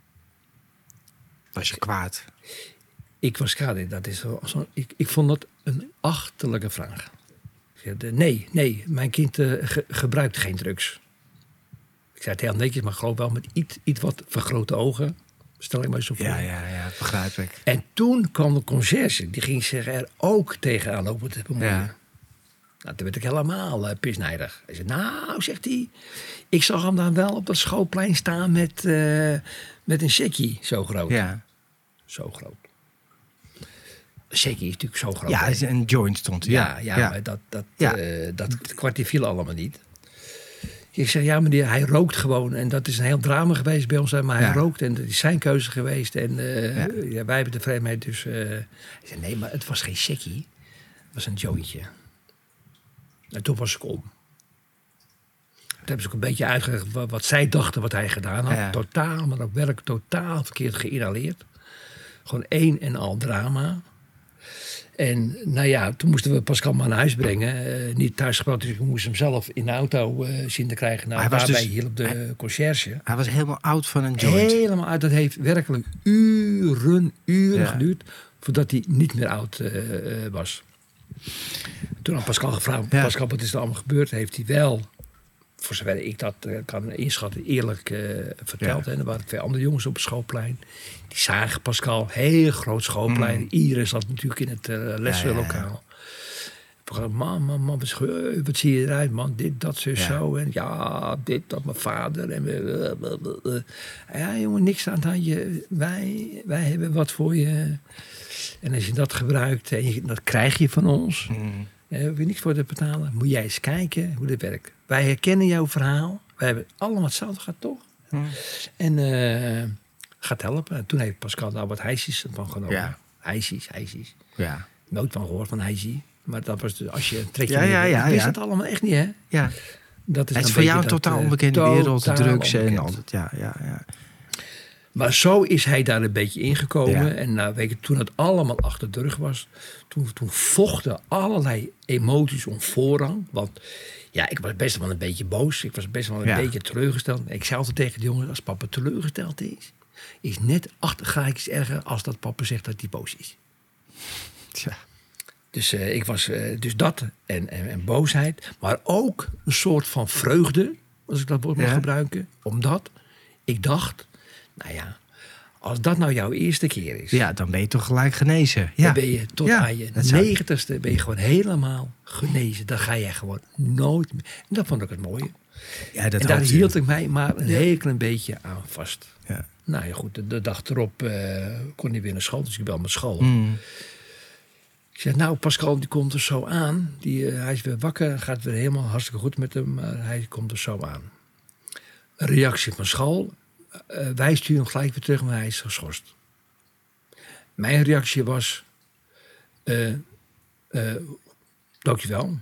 Was je kwaad? Ik was kwaad. Dat is zo, zo, ik, ik vond dat een achterlijke vraag. Nee, nee, mijn kind uh, ge, gebruikt geen drugs. Ik zei het heel netjes, maar geloof wel met iets, iets wat vergrote ogen. Stel ik maar zo voor. Ja, ja, ja, begrijp ik. En toen kwam de conciërge, die ging zich er ook tegenaan lopen te bemoeien. Ja. Nou, toen werd ik helemaal uh, pisnijdig. Hij zei, nou, zegt hij, ik zag hem dan wel op het schoolplein staan met, uh, met een checkie, zo groot. Ja. Zo groot. Een checkie is natuurlijk zo groot. Ja, hè? Een joint stond. Ja, ja, ja, ja. Maar dat, dat, ja. Uh, dat kwartier viel allemaal niet. Ik zeg, ja meneer, hij rookt gewoon. En dat is een heel drama geweest bij ons. Maar hij ja. rookt en dat is zijn keuze geweest. En uh, ja. Ja, wij hebben de vrijheid. Dus uh, hij zei, nee, maar het was geen checkie. Het was een jointje. En toen was ik om. Toen hebben ze ook een beetje uitgelegd wat, wat zij dachten wat hij gedaan had. Ja. Totaal, maar ook werk totaal verkeerd geïnhaleerd. Gewoon één en al drama. En nou ja, toen moesten we Pascal maar naar huis brengen. Uh, niet thuis gebracht, dus we moesten hem zelf in de auto uh, zien te krijgen. Nou, daarbij dus, hielp de hij, conciërge. Hij was helemaal oud van een joint. Helemaal oud. Dat heeft werkelijk uren, uren ja. geduurd voordat hij niet meer oud uh, uh, was. Toen had Pascal gevraagd, ja. Pascal, wat is er allemaal gebeurd? Heeft hij wel, voor zover ik dat uh, kan inschatten, eerlijk uh, verteld. Ja. En er waren twee andere jongens op het schoolplein. Die zagen Pascal, heel groot schoolplein. Mm. Iedereen zat natuurlijk in het uh, leslokaal. Ja, ja, ja. Man, man, man, wat, wat zie je eruit, man? Dit, dat, zo, ja. zo. En ja, dit, dat, mijn vader. En uh, ja, jongen, niks aan het handje. Wij, wij hebben wat voor je. En als je dat gebruikt, en je, dat krijg je van ons. Mm. Daar heb je niks voor te betalen. Moet jij eens kijken hoe dit werkt. Wij herkennen jouw verhaal. Wij hebben allemaal hetzelfde gehad, toch? Mm. En uh, gaat helpen. En toen heeft Pascal daar wat hijsjes van genomen. Ja. Hijsjes, hijsjes. Ja. Nooit van gehoord van hijsje. Maar dat was dus, als je een trekje... Ja, ja, ja. Wist ja. het allemaal echt niet, hè? Ja. Dat is, het is voor jou een totaal onbekende uh, wereld. Totaal drugs onbekend. En altijd. Ja, ja, ja. Maar zo is hij daar een beetje ingekomen. Ja. En nou, weet je, toen het allemaal achter de rug was... Toen, toen vochten allerlei emoties om voorrang. Want ja, ik was best wel een beetje boos. Ik was best wel een ja. beetje teleurgesteld. Ik zei altijd tegen de jongens, als papa teleurgesteld is... is net acht graadjes erger als dat papa zegt dat hij boos is. Tja. Dus uh, ik was uh, dus dat en, en, en boosheid. Maar ook een soort van vreugde, als ik dat woord mag ja. gebruiken. Omdat ik dacht, nou ja... Als dat nou jouw eerste keer is... Ja, dan ben je toch gelijk genezen. Ja. Dan ben je tot ja, aan je negentigste ben je gewoon helemaal genezen. Dan ga jij gewoon nooit meer... En dat vond ik het mooie. Ja, dat en daar je. hield ik mij maar een ja. heel klein beetje aan vast. Ja. Nou ja, goed, de, de dag erop uh, kon hij weer naar school. Dus ik bel met school. Mm. Ik zeg, nou, Pascal, die komt er zo aan. Die, uh, hij is weer wakker, gaat weer helemaal hartstikke goed met hem. Maar hij komt er zo aan. Een reactie van school... Uh, wij sturen hem gelijk weer terug, maar hij is geschorst. Mijn reactie was... Uh, uh, dankjewel.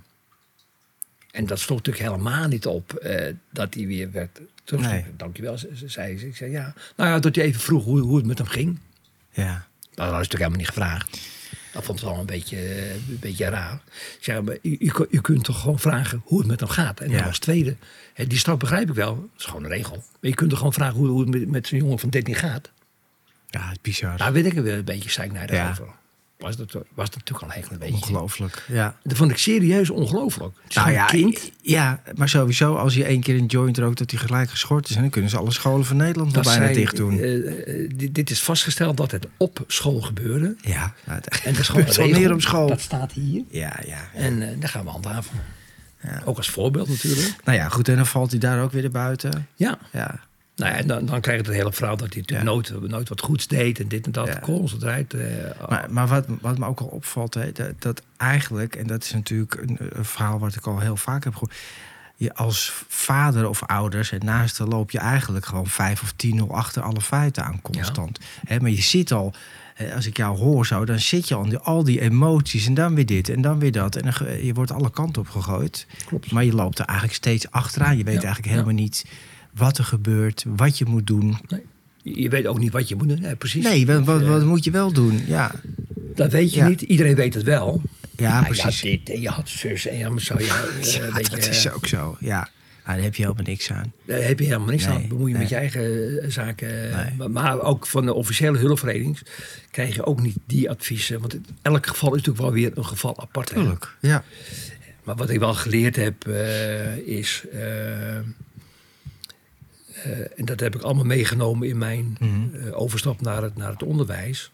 En dat stond natuurlijk helemaal niet op uh, dat hij weer werd terug. Nee. Dankjewel, zei ze. Ik zei ja. Nou ja, dat hij even vroeg hoe, hoe het met hem ging. Ja. Dat had hij natuurlijk helemaal niet gevraagd. Dat vond het wel een beetje, een beetje raar. Ik zei, maar u, u, u kunt toch gewoon vragen hoe het met hem gaat. En ja. dan als tweede, hè, die stap begrijp ik wel. Dat is gewoon een regel. Maar je kunt toch gewoon vragen hoe, hoe het met, met zo'n jongen van dertien gaat. Ja, het is bizar. Daar weet ik er weer een beetje zeiknijdig ja. over. Was dat, was dat natuurlijk al eigenlijk een beetje. Ongelooflijk, ja. Dat vond ik serieus ongelooflijk. Het is nou ja, kind. Ja, maar sowieso als je één keer een joint rookt... dat hij gelijk geschort is. En dan kunnen ze alle scholen van Nederland nog bijna dicht doen. Uh, uh, dit, dit is vastgesteld dat het op school gebeurde. Ja. Nou, het en dat is gewoon meer op school. Dat staat hier. Ja, ja. ja. En uh, daar gaan we handhaven. Ja. Ook als voorbeeld natuurlijk. Nou ja, goed. En dan valt hij daar ook weer erbuiten. Ja. Ja. Nou ja, dan, dan krijg je het hele verhaal dat hij ja. nooit, nooit wat goeds deed en dit en dat. Ja. Constant rijdt. Uh, maar maar wat, wat me ook al opvalt, hè, dat, dat eigenlijk, en dat is natuurlijk een, een verhaal wat ik al heel vaak heb gehoord. Je als vader of ouders, en naast dan loop je eigenlijk gewoon vijf of tien nul achter alle feiten aan constant. Ja. Hè, maar je zit al, als ik jou hoor zo, dan zit je al in die, al die emoties en dan weer dit en dan weer dat. En dan, je wordt alle kanten op gegooid. Klopt. Maar je loopt er eigenlijk steeds achteraan. Je weet ja. eigenlijk helemaal ja. niet wat er gebeurt, wat je moet doen. Nee. Je weet ook niet wat je moet doen. Nee, precies. Nee, wat, wat, wat moet je wel doen? Ja. Dat weet je ja. niet. Iedereen weet het wel. Ja, ja precies. Ja, dit, en je had zus en ja, zo. Ja, ja, beetje, dat is ook zo. Ja. Nou, daar heb je helemaal niks aan. Daar heb je helemaal niks nee, aan. Bemoei je nee. met je eigen zaken. Nee. Maar, maar ook van de officiële hulpverlening krijg je ook niet die adviezen. Want elk geval is natuurlijk wel weer een geval apart. Tuurlijk, ja. Maar wat ik wel geleerd heb uh, is... Uh, Uh, en dat heb ik allemaal meegenomen in mijn mm-hmm. uh, overstap naar het, naar het onderwijs.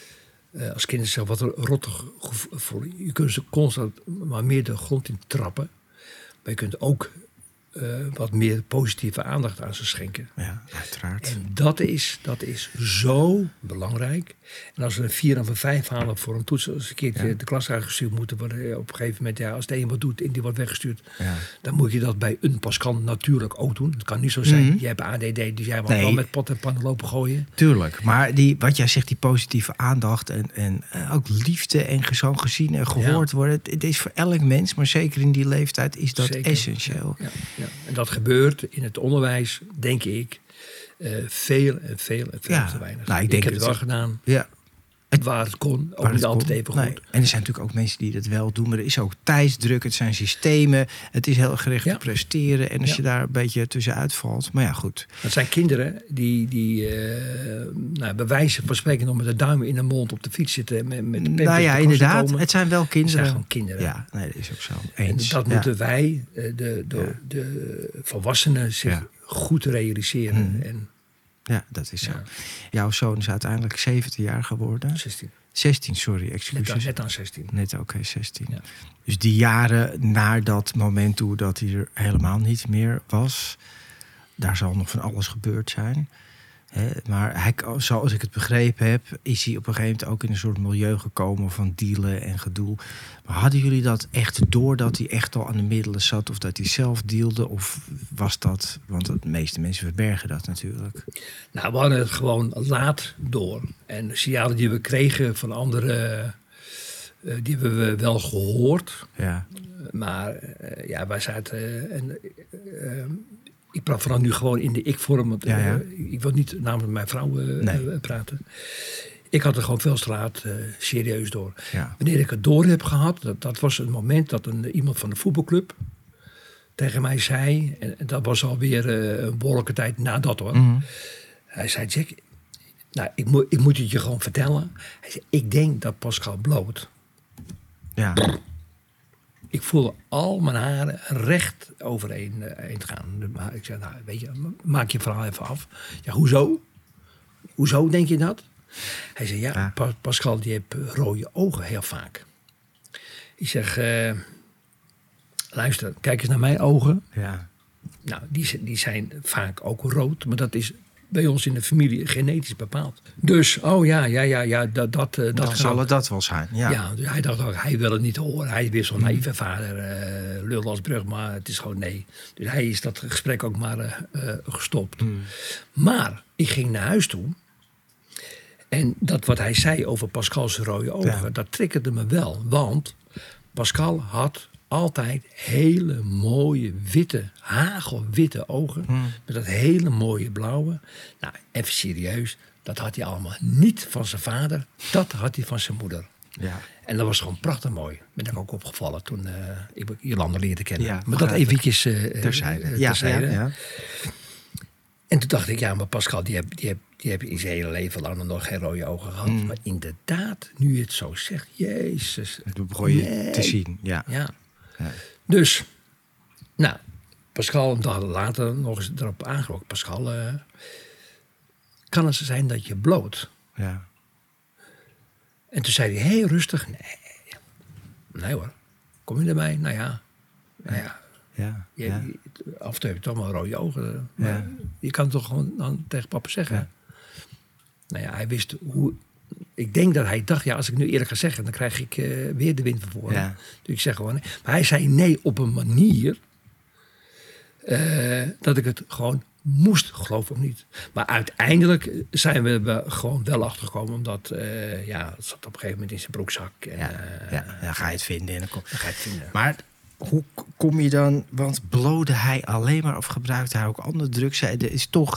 Uh, als kinderen zich wat rottig voelen. Je kunt ze constant maar meer de grond in trappen. Maar je kunt ook uh, wat meer positieve aandacht aan ze schenken. Ja, uiteraard. En dat is, dat is zo belangrijk. En als we een vier of een vijf halen voor een toets... als een keertje ja. de klas uitgestuurd moeten worden... op een gegeven moment, ja, als de een wat doet en die wordt weggestuurd... Ja. dan moet je dat bij een Pascal natuurlijk ook doen. Het kan niet zo zijn, mm-hmm. jij hebt A D D... dus jij mag nee. wel met pot en pannen lopen gooien. Tuurlijk, maar die, wat jij zegt, die positieve aandacht... en, en ook liefde en zo gezien en gehoord ja. worden... het is voor elk mens, maar zeker in die leeftijd... is dat zeker. essentieel. Ja, ja. En dat gebeurt in het onderwijs, denk ik... Uh, veel en veel en veel ja. te weinig. Nou, ik, ik denk heb het wel het, gedaan. Ja. Waar het kon, ook Waar niet het altijd kon. even goed. Nee. En er zijn natuurlijk ook mensen die dat wel doen. Maar er is ook tijdsdruk, het zijn systemen. Het is heel gericht ja. op presteren. En als ja. je daar een beetje tussenuit valt. Maar ja, goed. Het zijn kinderen die, die uh, nou, bij wijze van spreken... nog met de duimen in de mond op de fiets zitten. Met, met de nou ja, inderdaad. Het zijn wel kinderen. Het zijn gewoon kinderen. Ja, nee, dat is ook zo. Eens. En dat ja. moeten wij, de, de, de, ja. de volwassenen, zich ja. goed realiseren. Mm. En, ja, dat is zo. Ja. Jouw zoon is uiteindelijk zeventien jaar geworden. zestien. zestien, sorry, excuses. Net aan, net aan zestien. Net oké, okay, zestien. Ja. Dus die jaren naar dat moment toe dat hij er helemaal niet meer was... daar zal nog van alles gebeurd zijn. He, maar hij, zoals ik het begrepen heb... is hij op een gegeven moment ook in een soort milieu gekomen... van dealen en gedoe. Maar hadden jullie dat echt door dat hij echt al aan de middelen zat... of dat hij zelf dealde? Of was dat... want de meeste mensen verbergen dat natuurlijk. Nou, we hadden het gewoon laat door. En de signalen die we kregen van anderen... Uh, die hebben we wel gehoord. Ja. Maar uh, ja, wij zaten... Uh, en, uh, Ik praat vooral nu gewoon in de ik-vorm. Want ja, ja. Uh, ik wil niet namens mijn vrouw uh, nee. uh, praten. Ik had het gewoon veel te laat uh, serieus door. Ja. Wanneer ik het door heb gehad... dat, dat was een moment dat een, iemand van de voetbalclub... tegen mij zei... en, en dat was alweer uh, een behoorlijke tijd nadat hoor. Mm-hmm. Hij zei, Jack... Nou, ik, mo- ik moet het je gewoon vertellen. Hij zei, ik denk dat Pascal bloot. Ja. Ik voelde al mijn haren recht overheen uh, heen gaan. Maar ik zei, nou, weet je, maak je verhaal even af. Ja, hoezo? Hoezo denk je dat? Hij zei, ja, ja. Pa- Pascal, die heeft rode ogen heel vaak. Ik zeg, uh, luister, kijk eens naar mijn ogen. Ja. Nou, die, die zijn vaak ook rood, maar dat is... bij ons in de familie genetisch bepaald. Dus, oh ja, ja, ja, ja dat... dat, dat Dan zal het dat wel zijn, ja. Ja, dus hij dacht ook, hij wil het niet horen. Hij wist zo'n naïeve vader, uh, lul als brug, maar het is gewoon nee. Dus hij is dat gesprek ook maar uh, uh, gestopt. Mm. Maar ik ging naar huis toe. En dat wat hij zei over Pascal's rode ogen, ja. dat triggerde me wel. Want Pascal had... altijd hele mooie witte, hagelwitte ogen. Hmm. Met dat hele mooie blauwe. Nou, even serieus. Dat had hij allemaal niet van zijn vader. Dat had hij van zijn moeder. Ja. En dat was gewoon prachtig mooi. Ben ik ook opgevallen toen uh, ik Jolanda leerde kennen. Ja, maar dat eventjes uh, terzijde. Uh, ja, terzijde. Ja, ja. En toen dacht ik, ja, maar Pascal, die heb, die heb, die heb in zijn hele leven lang nog geen rode ogen gehad. Mm. Maar inderdaad, nu je het zo zegt, jezus. Toen begon je nee. te zien, ja. Ja. Ja. Dus, nou, Pascal een dag later nog eens erop aangeroken. Pascal, uh, kan het zijn dat je bloot? Ja. En toen zei hij heel rustig, nee, nee hoor, kom je erbij? Nou ja, nou ja. Ja, je, ja. Je, af en toe heb je toch wel rode ogen. Maar ja. je kan het toch gewoon dan tegen papa zeggen. Ja. Nou ja, hij wist hoe... Ik denk dat hij dacht, ja, als ik nu eerlijk ga zeggen... dan krijg ik uh, weer de wind van voren. Ja. Dus ik zeg gewoon nee. Maar hij zei nee op een manier... Uh, dat ik het gewoon moest, geloof of niet. Maar uiteindelijk zijn we er gewoon wel achtergekomen... omdat, uh, ja, het zat op een gegeven moment in zijn broekzak. En, ja, uh, ja, dan ga je het vinden. En dan, kom... dan ga je het vinden. Maar hoe kom je dan... Want blode hij alleen maar of gebruikte hij ook andere drugs? Er is toch...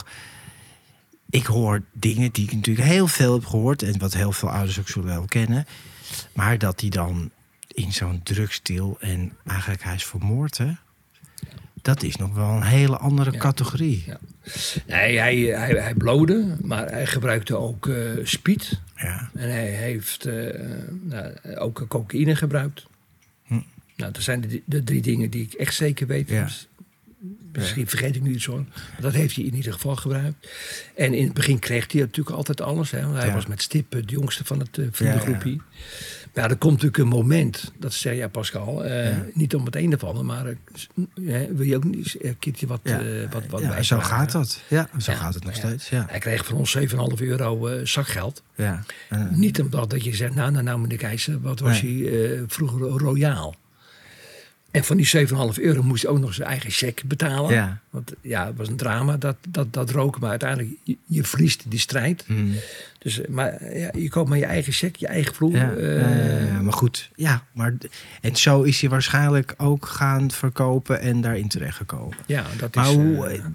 Ik hoor dingen die ik natuurlijk heel veel heb gehoord... en wat heel veel ouders ook zullen wel kennen... maar dat hij dan in zo'n drugsdeal... en eigenlijk hij is vermoord, hè? Dat is nog wel een hele andere ja. categorie. Ja. Nee, hij, hij, hij blode, maar hij gebruikte ook uh, speed. Ja. En hij heeft uh, nou, ook cocaïne gebruikt. Hm. Nou, dat zijn de, de drie dingen die ik echt zeker weet. Ja. Misschien vergeet ik nu iets hoor. Dat heeft hij in ieder geval gebruikt. En in het begin kreeg hij natuurlijk altijd alles. Hè. Hij ja. was met stip de jongste van het uh, vriendengroepje. Ja, ja. Maar ja, er komt natuurlijk een moment, dat zei ja Pascal, uh, ja. niet om het een te vallen, maar uh, wil je ook niet een keertje wat, ja. uh, wat, wat ja, bij zo gaat dat. Ja, zo ja. gaat het nog ja. steeds. Ja. Hij kreeg van ons zeven komma vijf euro uh, zakgeld. Ja. Uh, niet omdat dat je zegt, nou, nou, nou meneer Keijzer, wat was nee. hij uh, vroeger royaal? En van die zeven komma vijf euro moest hij ook nog zijn eigen cheque betalen. Ja. Want ja, het was een drama, dat, dat, dat roken. Maar uiteindelijk, je, je verliest die strijd. Mm. Dus, maar ja, je koopt maar je eigen cheque, je eigen vloer. Ja, uh, uh, maar goed, ja. Maar, en zo is hij waarschijnlijk ook gaan verkopen en daarin terechtgekomen. Ja, dat maar is... Hoe, uh,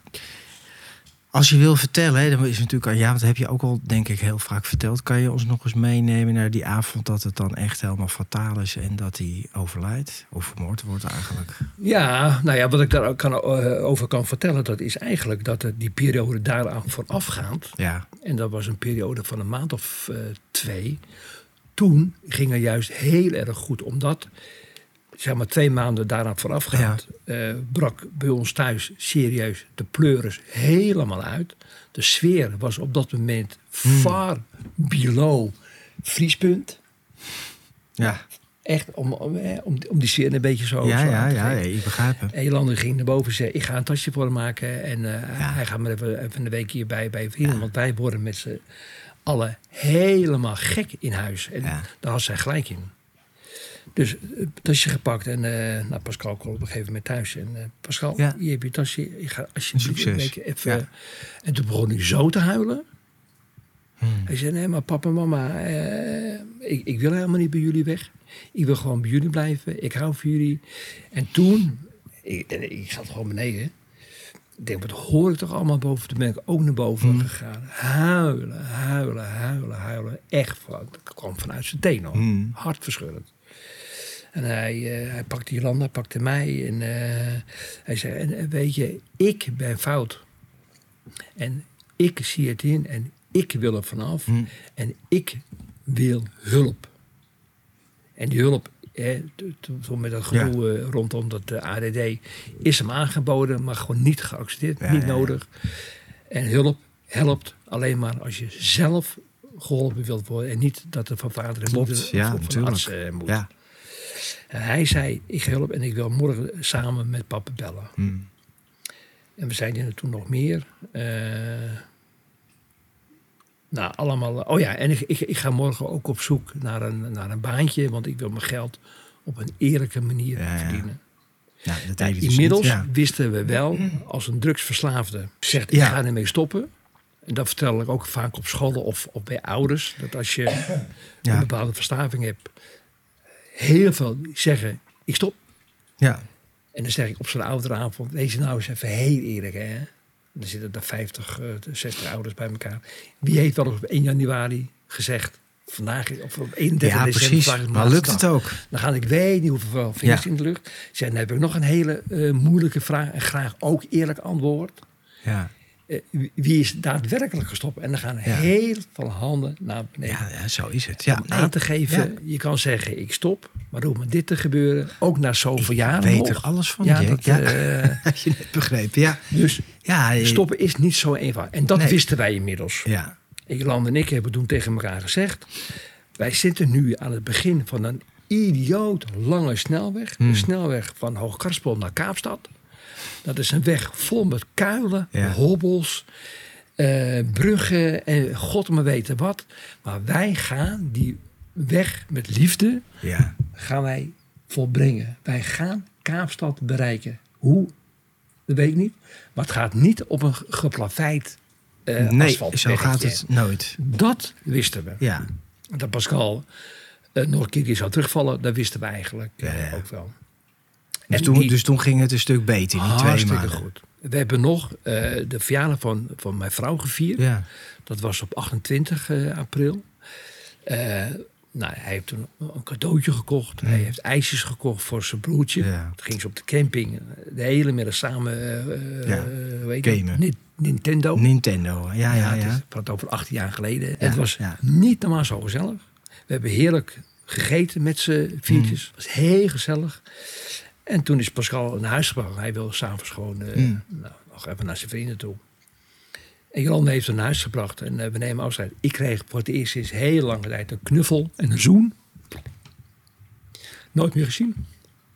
als je wil vertellen, hè, dan is het natuurlijk al, ja, want dat heb je ook al, denk ik, heel vaak verteld. Kan je ons nog eens meenemen naar die avond dat het dan echt helemaal fataal is en dat hij overlijdt of vermoord wordt eigenlijk? Ja, nou ja, wat ik daar ook kan, uh, over kan vertellen, dat is eigenlijk dat het die periode daaraan voorafgaand. Ja. En dat was een periode van een maand of uh, twee. Toen ging het juist heel erg goed, omdat zeg maar twee maanden daaraan voorafgaand, ja. uh, brak bij ons thuis serieus de pleuris helemaal uit. De sfeer was op dat moment hmm. far below vriespunt. Ja. Echt om, om, om, om die sfeer een beetje zo, ja, zo ja, aan te ja, geven. ja, ik begrijp hem. En Jolande ging naar boven en zei, ik ga een tasje voor hem maken. En uh, ja. hij gaat maar even, even een week hier bij, bij vrienden. Ja. Want wij worden met z'n allen helemaal gek in huis. En ja. daar had zij gelijk in. Dus het tasje gepakt en uh, nou, Pascal kwam op een gegeven moment thuis. En uh, Pascal, ja. hier heb je tasje. Ik ga alsjeblieft een week even... Ja. En toen begon hij zo te huilen. Hmm. Hij zei, nee, maar papa en mama, uh, ik, ik wil helemaal niet bij jullie weg. Ik wil gewoon bij jullie blijven. Ik hou van jullie. En toen, ik, ik zat gewoon beneden. Ik denk, wat hoor ik toch allemaal boven? Toen ben ik ook naar boven hmm. gegaan. Huilen, huilen, huilen, huilen. Echt, dat kwam vanuit zijn tenen. Hmm. Hartverscheurend. En hij, uh, hij pakte Jolanda, hij pakte mij. En uh, hij zei, en, weet je, ik ben fout. En ik zie het in en ik wil er vanaf. Hmm. En ik wil hulp. En die hulp, eh, toen met dat gedoe ja. uh, rondom dat uh, A D D, is hem aangeboden, maar gewoon niet geaccepteerd, ja, niet ja, nodig. Ja. En hulp helpt alleen maar als je zelf geholpen wilt worden. En niet dat er van vader en Klopt, moeder ja, of van de arts uh, moet. Ja. En hij zei, ik help en ik wil morgen samen met papa bellen. Hmm. En we zeiden er toen nog meer. Uh, nou, allemaal... Oh ja, en ik, ik, ik ga morgen ook op zoek naar een, naar een baantje. Want ik wil mijn geld op een eerlijke manier ja, verdienen. Ja. Ja, dat nou, inmiddels dus ja. wisten we wel, als een drugsverslaafde zegt, ik ja. ga ermee stoppen. En dat vertel ik ook vaak op scholen of, of bij ouders. Dat als je ja. een bepaalde verslaving hebt, heel veel zeggen, ik stop. Ja. En dan zeg ik op zo'n ouderavond, wees nou eens even heel eerlijk, hè. Dan zitten er vijftig, zestig ouders bij elkaar. Wie heeft wel op één januari gezegd, vandaag of op eenendertig ja, december... Precies. Maar lukt het ook? Dan ga ik weet niet hoeveel vingers ja. in de lucht. Zeg, dan heb ik nog een hele uh, moeilijke vraag en graag ook eerlijk antwoord. Ja. Uh, wie is daadwerkelijk gestopt? En dan gaan ja. heel veel handen naar beneden. Ja, ja zo is het. Ja, om nee. aan te geven, ja. je kan zeggen, ik stop. Maar er hoeft maar dit te gebeuren. Ook na zoveel jaren. Ik weet er alles van, ja, Jack. Dat, ja. uh, Heb je net begrepen, ja. Dus ja, stoppen is niet zo eenvoudig. En dat nee. wisten wij inmiddels. Ja. Jolanda en ik hebben toen tegen elkaar gezegd, wij zitten nu aan het begin van een idioot lange snelweg. Hmm. Een snelweg van Hoogkarspel naar Kaapstad. Dat is een weg vol met kuilen, ja. hobbels, uh, bruggen en god maar weten wat. Maar wij gaan die weg met liefde ja. gaan wij volbrengen. Wij gaan Kaapstad bereiken. Hoe? Dat weet ik niet. Maar het gaat niet op een geplaveid uh, nee, asfalt. Zo gaat het nooit. Dat wisten we. Ja. Dat Pascal uh, nog een keer zou terugvallen, dat wisten we eigenlijk uh, ja, ja. ook wel. Dus toen, die, dus toen ging het een stuk beter, die twee maanden. Goed. We hebben nog uh, de verjaardag van, van mijn vrouw gevierd. Ja. Dat was op achtentwintig april. Uh, nou, hij heeft toen een cadeautje gekocht. Ja. Hij heeft ijsjes gekocht voor zijn broertje. Ja. Toen ging ze op de camping de hele middag samen uh, ja. weet gamen. Je, Nintendo. Nintendo, ja, ja, ja. ja. Het praat over achttien jaar geleden. Ja. Het was ja. niet normaal zo gezellig. We hebben heerlijk gegeten met z'n viertjes. Het mm. was heel gezellig. En toen is Pascal naar huis gebracht. Hij wilde s'avonds gewoon uh, mm. nou, nog even naar zijn vrienden toe. En Jolande heeft hem naar huis gebracht. En uh, we nemen afscheid. Ik kreeg voor het eerst sinds heel lange tijd een knuffel en een zoen. Nooit meer gezien.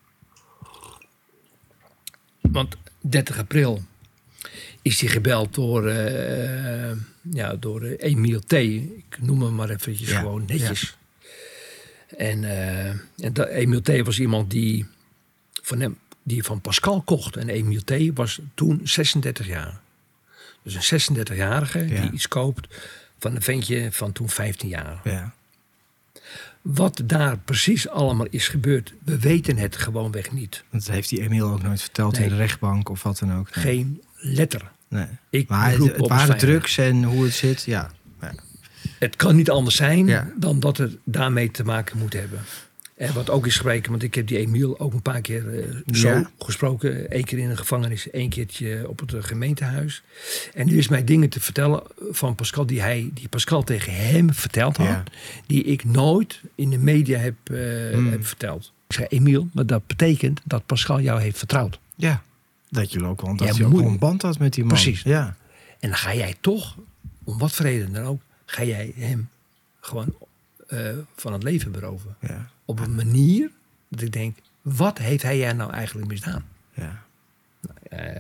Want dertig april is hij gebeld door, uh, ja, door uh, Emiel T. Ik noem hem maar eventjes ja. gewoon netjes. Ja. En, uh, en dat, Emiel T. was iemand die van, hem, die van Pascal kocht. En Emiel T. was toen zesendertig jaar. Dus een zesendertigjarige ja. die iets koopt van een ventje van toen vijftien jaar. Ja. Wat daar precies allemaal is gebeurd, we weten het gewoonweg niet. Dat heeft die Emiel ook nooit verteld nee. in de rechtbank of wat dan ook. Nee. Geen letter. Nee. Ik maar het, het waren drugs en hoe het zit, ja. ja. Het kan niet anders zijn ja. dan dat het daarmee te maken moet hebben. En wat ook is spreken, want ik heb die Emiel ook een paar keer uh, zo ja. gesproken. Eén keer in de gevangenis, één keertje op het gemeentehuis. En nu is mij dingen te vertellen van Pascal die, hij, die Pascal tegen hem verteld had. Ja. Die ik nooit in de media heb, uh, mm. heb verteld. Ik zei, Emiel, maar dat betekent dat Pascal jou heeft vertrouwd. Ja, dat je ook, want dat ja, je ook een band had met die man. Precies. Ja. En dan ga jij toch, om wat voor reden dan ook, ga jij hem gewoon uh, van het leven beroven. Ja. Op een manier dat ik denk, wat heeft hij jij nou eigenlijk misdaan? Ja. Nou, uh,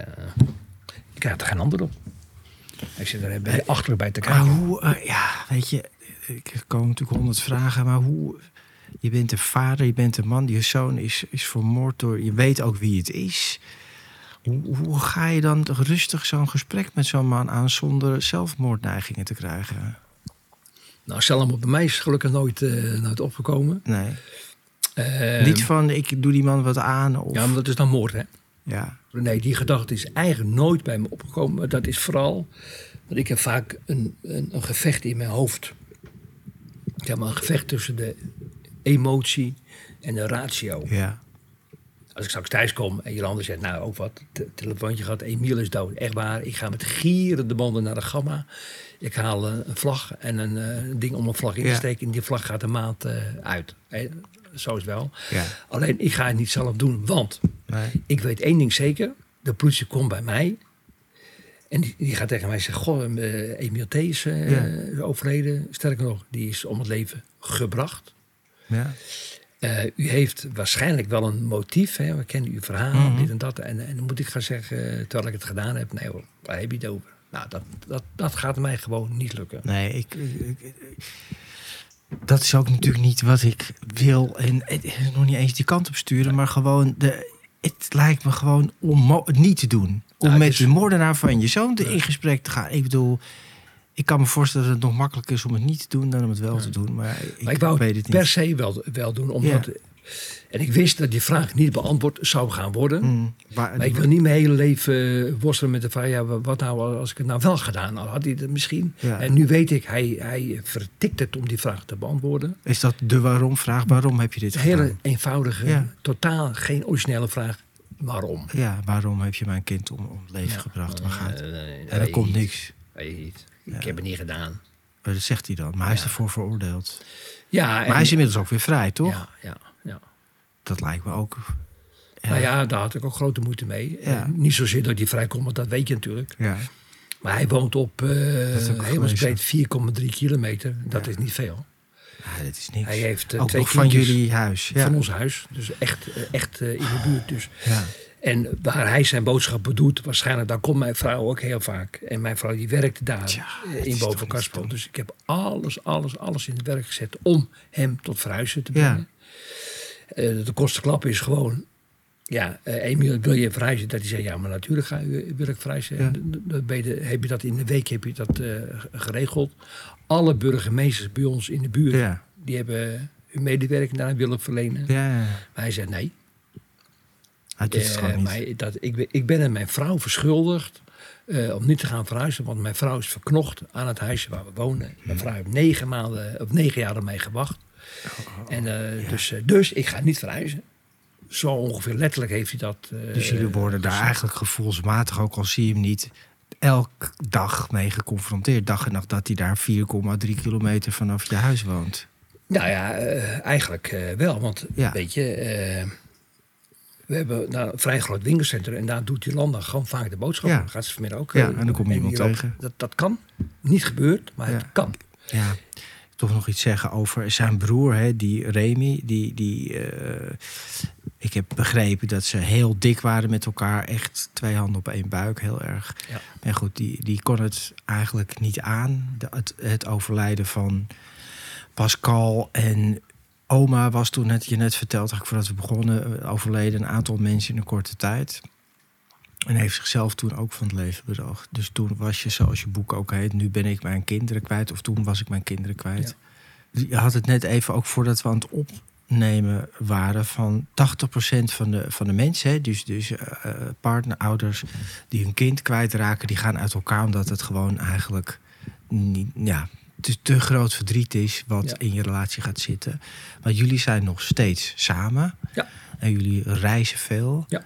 ik krijg er geen antwoord op. Ik zit er bij, achterlijk bij te kijken. Maar hoe, uh, ja, weet je, ik kom natuurlijk honderd vragen, maar hoe... Je bent een vader, je bent een man, je zoon is, is vermoord door... Je weet ook wie het is. Hoe, hoe ga je dan rustig zo'n gesprek met zo'n man aan zonder zelfmoordneigingen te krijgen? Nou, zelfmoord bij mij is gelukkig nooit, uh, nooit opgekomen. Nee. Uh, Niet van, ik doe die man wat aan? Of... Ja, maar dat is dan moord, hè? Ja. Nee, die gedachte is eigenlijk nooit bij me opgekomen. Dat is vooral, want ik heb vaak een, een, een gevecht in mijn hoofd. Ik heb maar een gevecht tussen de emotie en de ratio. Ja. Als ik straks thuis kom en Jolande zegt, nou ook wat, te, telefoontje gaat, Emiel is dood. Echt waar, ik ga met gieren de banden naar de Gamma. Ik haal een vlag en een, een ding om een vlag in te ja. steken. En die vlag gaat een maand uh, uit. He, zo is het wel. Ja. Alleen, ik ga het niet zelf doen, want nee. ik weet één ding zeker. De politie komt bij mij. En die, die gaat tegen mij zeggen, goh, uh, Emiel T. is uh, ja. overleden. Sterker nog, die is om het leven gebracht. Ja. Uh, u heeft waarschijnlijk wel een motief. Hè? We kennen uw verhaal, mm-hmm. dit en dat. En, en dan moet ik gaan zeggen, terwijl ik het gedaan heb... nee hoor, waar heb je het over? Nou, dat, dat, dat gaat mij gewoon niet lukken. Nee, ik, ik, ik, dat is ook natuurlijk niet wat ik wil. En het is nog niet eens die kant op sturen... Nee. maar gewoon, de, het lijkt me gewoon om het niet te doen. Om nou, met is... de moordenaar van je zoon in gesprek te gaan. Ik bedoel... Ik kan me voorstellen dat het nog makkelijker is om het niet te doen dan om het wel ja. te doen. Maar ik, maar ik wou weet het niet. Per se wel, wel doen. Omdat, ja. En ik wist dat die vraag niet beantwoord zou gaan worden. Mm, maar, maar ik wil niet mijn hele leven worstelen met de vraag... Ja, wat nou als ik het nou wel gedaan had? Had hij het misschien? Ja. En nu weet ik, hij, hij vertikt het om die vraag te beantwoorden. Is dat de waarom-vraag? Waarom heb je dit gedaan? Een hele eenvoudige, ja. totaal geen originele vraag. Waarom? Ja, waarom heb je mijn kind om, om het leven ja. gebracht? Waar gaat? Uh, nee, en er nee, komt niks. Nee, Ik ja. heb het niet gedaan. Maar dat zegt hij dan. Maar hij is ja. ervoor veroordeeld. Ja, maar en... hij is inmiddels ook weer vrij, toch? Ja, ja, ja. Dat lijkt me ook... Ja. Nou ja, daar had ik ook grote moeite mee. Ja. Uh, niet zozeer dat hij vrijkomt, want dat weet je natuurlijk. Ja. Maar hij woont op uh, hemelsbreed vier komma drie kilometer. Dat ja. is niet veel. Ja, dat is niks. Hij heeft uh, ook twee nog van jullie huis. Ja. Van ons huis. Dus echt, uh, echt uh, in de buurt. Dus. Ja. En waar hij zijn boodschappen doet, waarschijnlijk, daar komt mijn vrouw ook heel vaak. En mijn vrouw die werkte daar Tja, in Boven-Karspel. Dus ik heb alles, alles, alles in het werk gezet om hem tot verhuizen te brengen. Ja. Uh, de kostenklap is gewoon, ja, uh, Emiel, wil je verhuizen? Dat hij zei, ja, maar natuurlijk ga, uh, wil ik verhuizen. Ja. Dan ben je, heb je dat in de week heb je dat uh, geregeld. Alle burgemeesters bij ons in de buurt, ja. die hebben hun medewerking daar willen verlenen. Ja. Maar hij zei nee. Hij doet het uh, gewoon niet. Maar dat, ik, ben, ik ben aan mijn vrouw verschuldigd uh, om niet te gaan verhuizen. Want mijn vrouw is verknocht aan het huisje waar we wonen. Mijn vrouw heeft negen, maanden, of negen jaar ermee gewacht. Oh, en, uh, ja. dus, uh, dus ik ga niet verhuizen. Zo ongeveer letterlijk heeft hij dat... Uh, dus jullie worden daar eigenlijk gevoelsmatig, ook al zie je hem niet... elke dag mee geconfronteerd. Dag en nacht dat hij daar vier komma drie kilometer vanaf je huis woont. Nou ja, uh, eigenlijk uh, wel. Want ja. weet je... Uh, we hebben nou, een vrij groot winkelcentrum en daar doet Jolanda gewoon vaak de boodschappen. Ja. Dan gaat ze vanmiddag ook. Ja, en dan kom je iemand tegen. Dat, dat kan. Niet gebeurd, maar ja. het kan. Ja. Toch nog iets zeggen over zijn broer, hè, die Remy. Die, die, uh, ik heb begrepen dat ze heel dik waren met elkaar. Echt twee handen op één buik, heel erg. Ja. Maar goed, die, die kon het eigenlijk niet aan. De, het, het overlijden van Pascal en... Oma was toen, net je net verteld, voordat we begonnen, overleden een aantal mensen in een korte tijd. En heeft zichzelf toen ook van het leven beroofd. Dus toen was je, zoals je boek ook heet, nu ben ik mijn kinderen kwijt. Of toen was ik mijn kinderen kwijt. Ja. Je had het net even, ook voordat we aan het opnemen waren, van tachtig procent van de, van de mensen, hè, dus, dus uh, partnerouders die hun kind kwijtraken, die gaan uit elkaar omdat het gewoon eigenlijk niet, ja... te, te groot verdriet is wat ja. in je relatie gaat zitten. Maar jullie zijn nog steeds samen. Ja. En jullie reizen veel. Ja.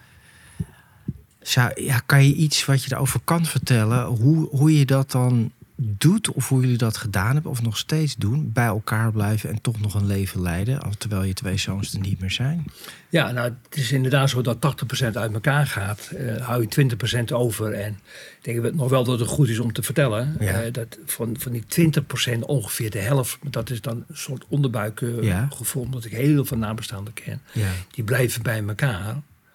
Zou, ja, kan je iets wat je daarover kan vertellen? Hoe, hoe je dat dan doet? Of hoe jullie dat gedaan hebben? Of nog steeds doen? Bij elkaar blijven en toch nog een leven leiden? Terwijl je twee zoons er niet meer zijn? Ja, nou, het is inderdaad zo dat tachtig procent uit elkaar gaat. Uh, hou je twintig procent over. En ik denk nog wel dat het goed is om te vertellen. Ja. Uh, dat van, van die twintig procent ongeveer de helft. Dat is dan een soort onderbuikgevoel. Ja. Omdat ik heel veel nabestaanden ken. Ja. Die blijven bij elkaar.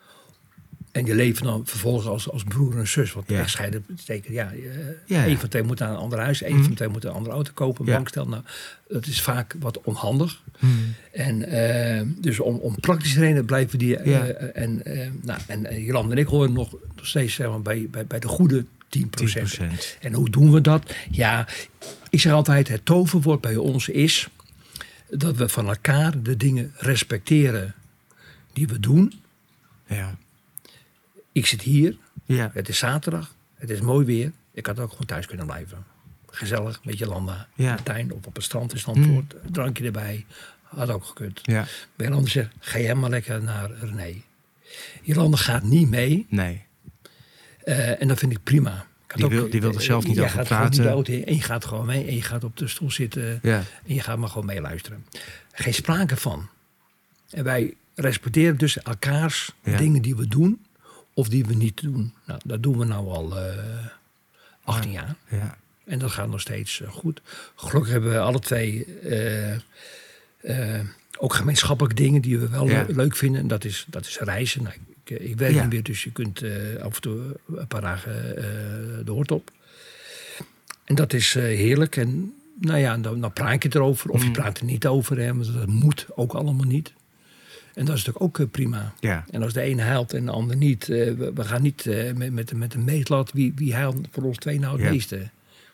En die leven dan vervolgens als, als broer en zus. Want ja. echtscheiden betekent, ja, uh, ja, ja. een van twee moet naar een ander huis. Een mm. van twee moet een andere auto kopen, een ja. bankstel. Nou, dat is vaak wat onhandig. Mm. En uh, dus om, om praktische redenen blijven die... Uh, ja. En, uh, nou, en uh, Jolanda en ik horen nog, nog steeds zeg maar, bij, bij, bij de goede tien procent. tien procent. En hoe doen we dat? Ja, ik zeg altijd, het toverwoord bij ons is... dat we van elkaar de dingen respecteren die we doen... Ja. Ik zit hier, ja. het is zaterdag, het is mooi weer. Ik had ook gewoon thuis kunnen blijven. Gezellig, met Jolanda, ja. in de tuin of op het strand in Zandvoort. Mm. Drankje erbij, had ook gekund. Ja. Maar Jolanda zegt, ga jij maar lekker naar René. Jolanda gaat niet mee. Nee. Uh, en dat vind ik prima. Ik die, ook, wil, die wil er zelf niet over gaat praten. Niet auto, en je gaat gewoon mee en je gaat op de stoel zitten. Ja. En je gaat maar gewoon meeluisteren. Geen sprake van. En wij respecteren dus elkaars ja. dingen die we doen... Of die we niet doen. Nou, dat doen we nou al uh, achttien jaar. Ja. En dat gaat nog steeds uh, goed. Gelukkig hebben we alle twee uh, uh, ook gemeenschappelijke dingen die we wel ja. le- leuk vinden. En dat is, dat is reizen. Nou, ik, ik werk ja. niet meer, dus je kunt uh, af en toe een paar dagen uh, de hoort op. En dat is uh, heerlijk. En nou ja, dan, dan praat je erover. Of mm. je praat er niet over. Hè, want dat moet ook allemaal niet. En dat is natuurlijk ook prima. Ja. En als de een huilt en de ander niet. Uh, we, we gaan niet uh, met, met, met een meetlat wie, wie huilt voor ons twee nou het ja. meeste.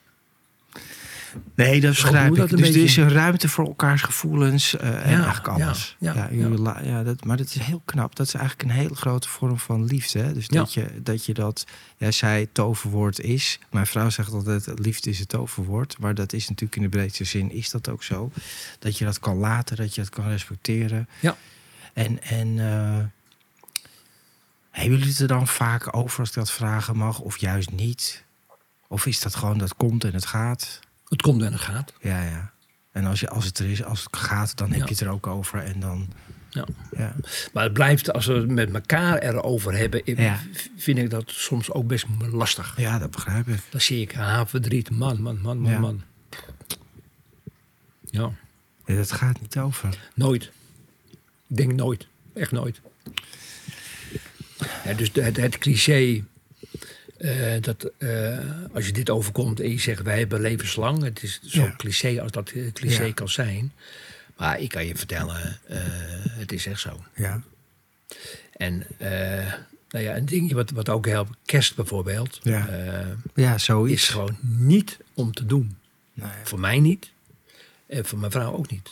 Nee, dat begrijp ik. Dus beetje. Er is een ruimte voor elkaars gevoelens uh, ja, en eigenlijk alles. Ja, ja, ja, ja. ja dat, maar dat is heel knap. Dat is eigenlijk een hele grote vorm van liefde. Hè? Dus ja. dat, je, dat je dat... Jij zei toverwoord is. Mijn vrouw zegt altijd liefde is het toverwoord. Maar dat is natuurlijk in de breedste zin is dat ook zo. Dat je dat kan laten, dat je dat kan respecteren. Ja. En, en uh, hebben jullie het er dan vaak over als ik dat vragen mag? Of juist niet? Of is dat gewoon dat komt en het gaat? Het komt en het gaat. Ja, ja. En als, je, als het er is, als het gaat, dan heb ja. je het er ook over. En dan, ja. Ja. Maar het blijft, als we het met elkaar erover hebben... Ja. vind ik dat soms ook best lastig. Ja, dat begrijp ik. Dan zie ik ha, verdriet, man, man, man, man, ja. man. Ja. Ja. Dat gaat niet over. Nooit. Ik denk nooit. Echt nooit. Ja, dus het, het cliché... Uh, dat uh, als je dit overkomt en je zegt... wij hebben levenslang. Het is zo ja. cliché als dat uh, cliché ja. kan zijn. Maar ik kan je vertellen... Uh, het is echt zo. Ja. En uh, nou ja, een dingje wat, wat ook helpt... kerst bijvoorbeeld... Ja, uh, ja zoiets. is gewoon niet om te doen. Nee. Voor mij niet. En voor mijn vrouw ook niet.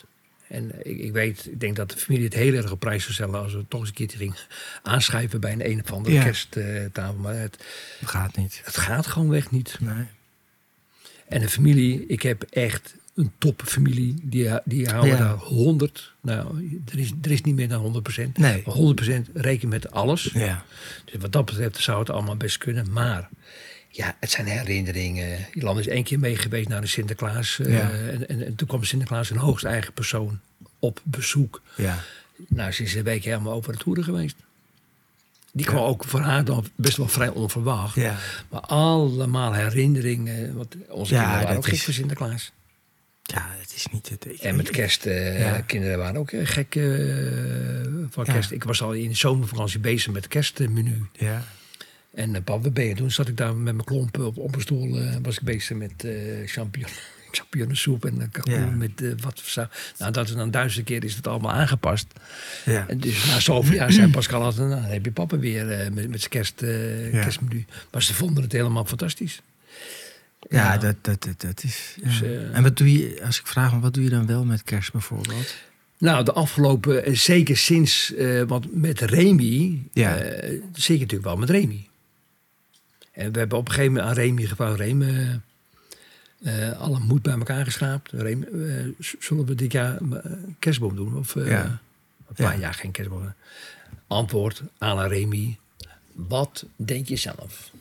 En ik, ik weet, ik denk dat de familie het heel erg op prijs zou stellen als we toch eens een keertje ging aanschuiven bij een een of andere ja. kersttafel. Maar het gaat niet. Het gaat gewoon weg niet. Nee. En de familie, ik heb echt een topfamilie. Die, die houden ja. daar honderd. Nou, er is, er is niet meer dan honderd procent. Nee. Maar honderd procent reken met alles. Ja. Dus wat dat betreft zou het allemaal best kunnen. Maar ja, het zijn herinneringen. Jan is één keer mee geweest naar de Sinterklaas. Ja. Uh, en, en, en toen kwam Sinterklaas in hoogst eigen persoon op bezoek. Ja. Nou, ze is een week helemaal over de toeren geweest. Die kwam ja. ook voor haar dan best wel vrij onverwacht. Ja. Maar allemaal herinneringen. Want onze ja, kinderen waren ook is... gek voor Sinterklaas. Ja, het is niet het... En met kerst, uh, ja. kinderen waren ook gek uh, van kerst. Ja. Ik was al in de zomervakantie bezig met het kerstmenu. Ja. En uh, pap, waar ben je? Toen zat ik daar met mijn klompen op, op een stoel. Uh, was ik bezig met uh, champignon, champignonsoep en uh, kalkoen ja. met uh, wat voor Nou, dat is dan duizend keer is het allemaal aangepast. Ja. En dus na zoveel jaar zei Pascal altijd, nou, dan heb je papa weer uh, met, met zijn kerst, uh, ja. kerstmenu. Maar ze vonden het helemaal fantastisch. Ja, ja. Dat, dat, dat, dat is... Ja. Dus, uh, en wat doe je, als ik vraag, wat doe je dan wel met kerst bijvoorbeeld? Nou, de afgelopen, zeker sinds, uh, want met Remy, ja. uh, zeker natuurlijk wel met Remy. En we hebben op een gegeven moment aan Remy gevraagd, Remy, uh, uh, alle moed bij elkaar geschraapt. Remy, uh, zullen we dit jaar een kerstboom doen? Of uh, ja. een paar ja. jaar geen kerstboom? Antwoord aan la Remy, wat denk je zelf?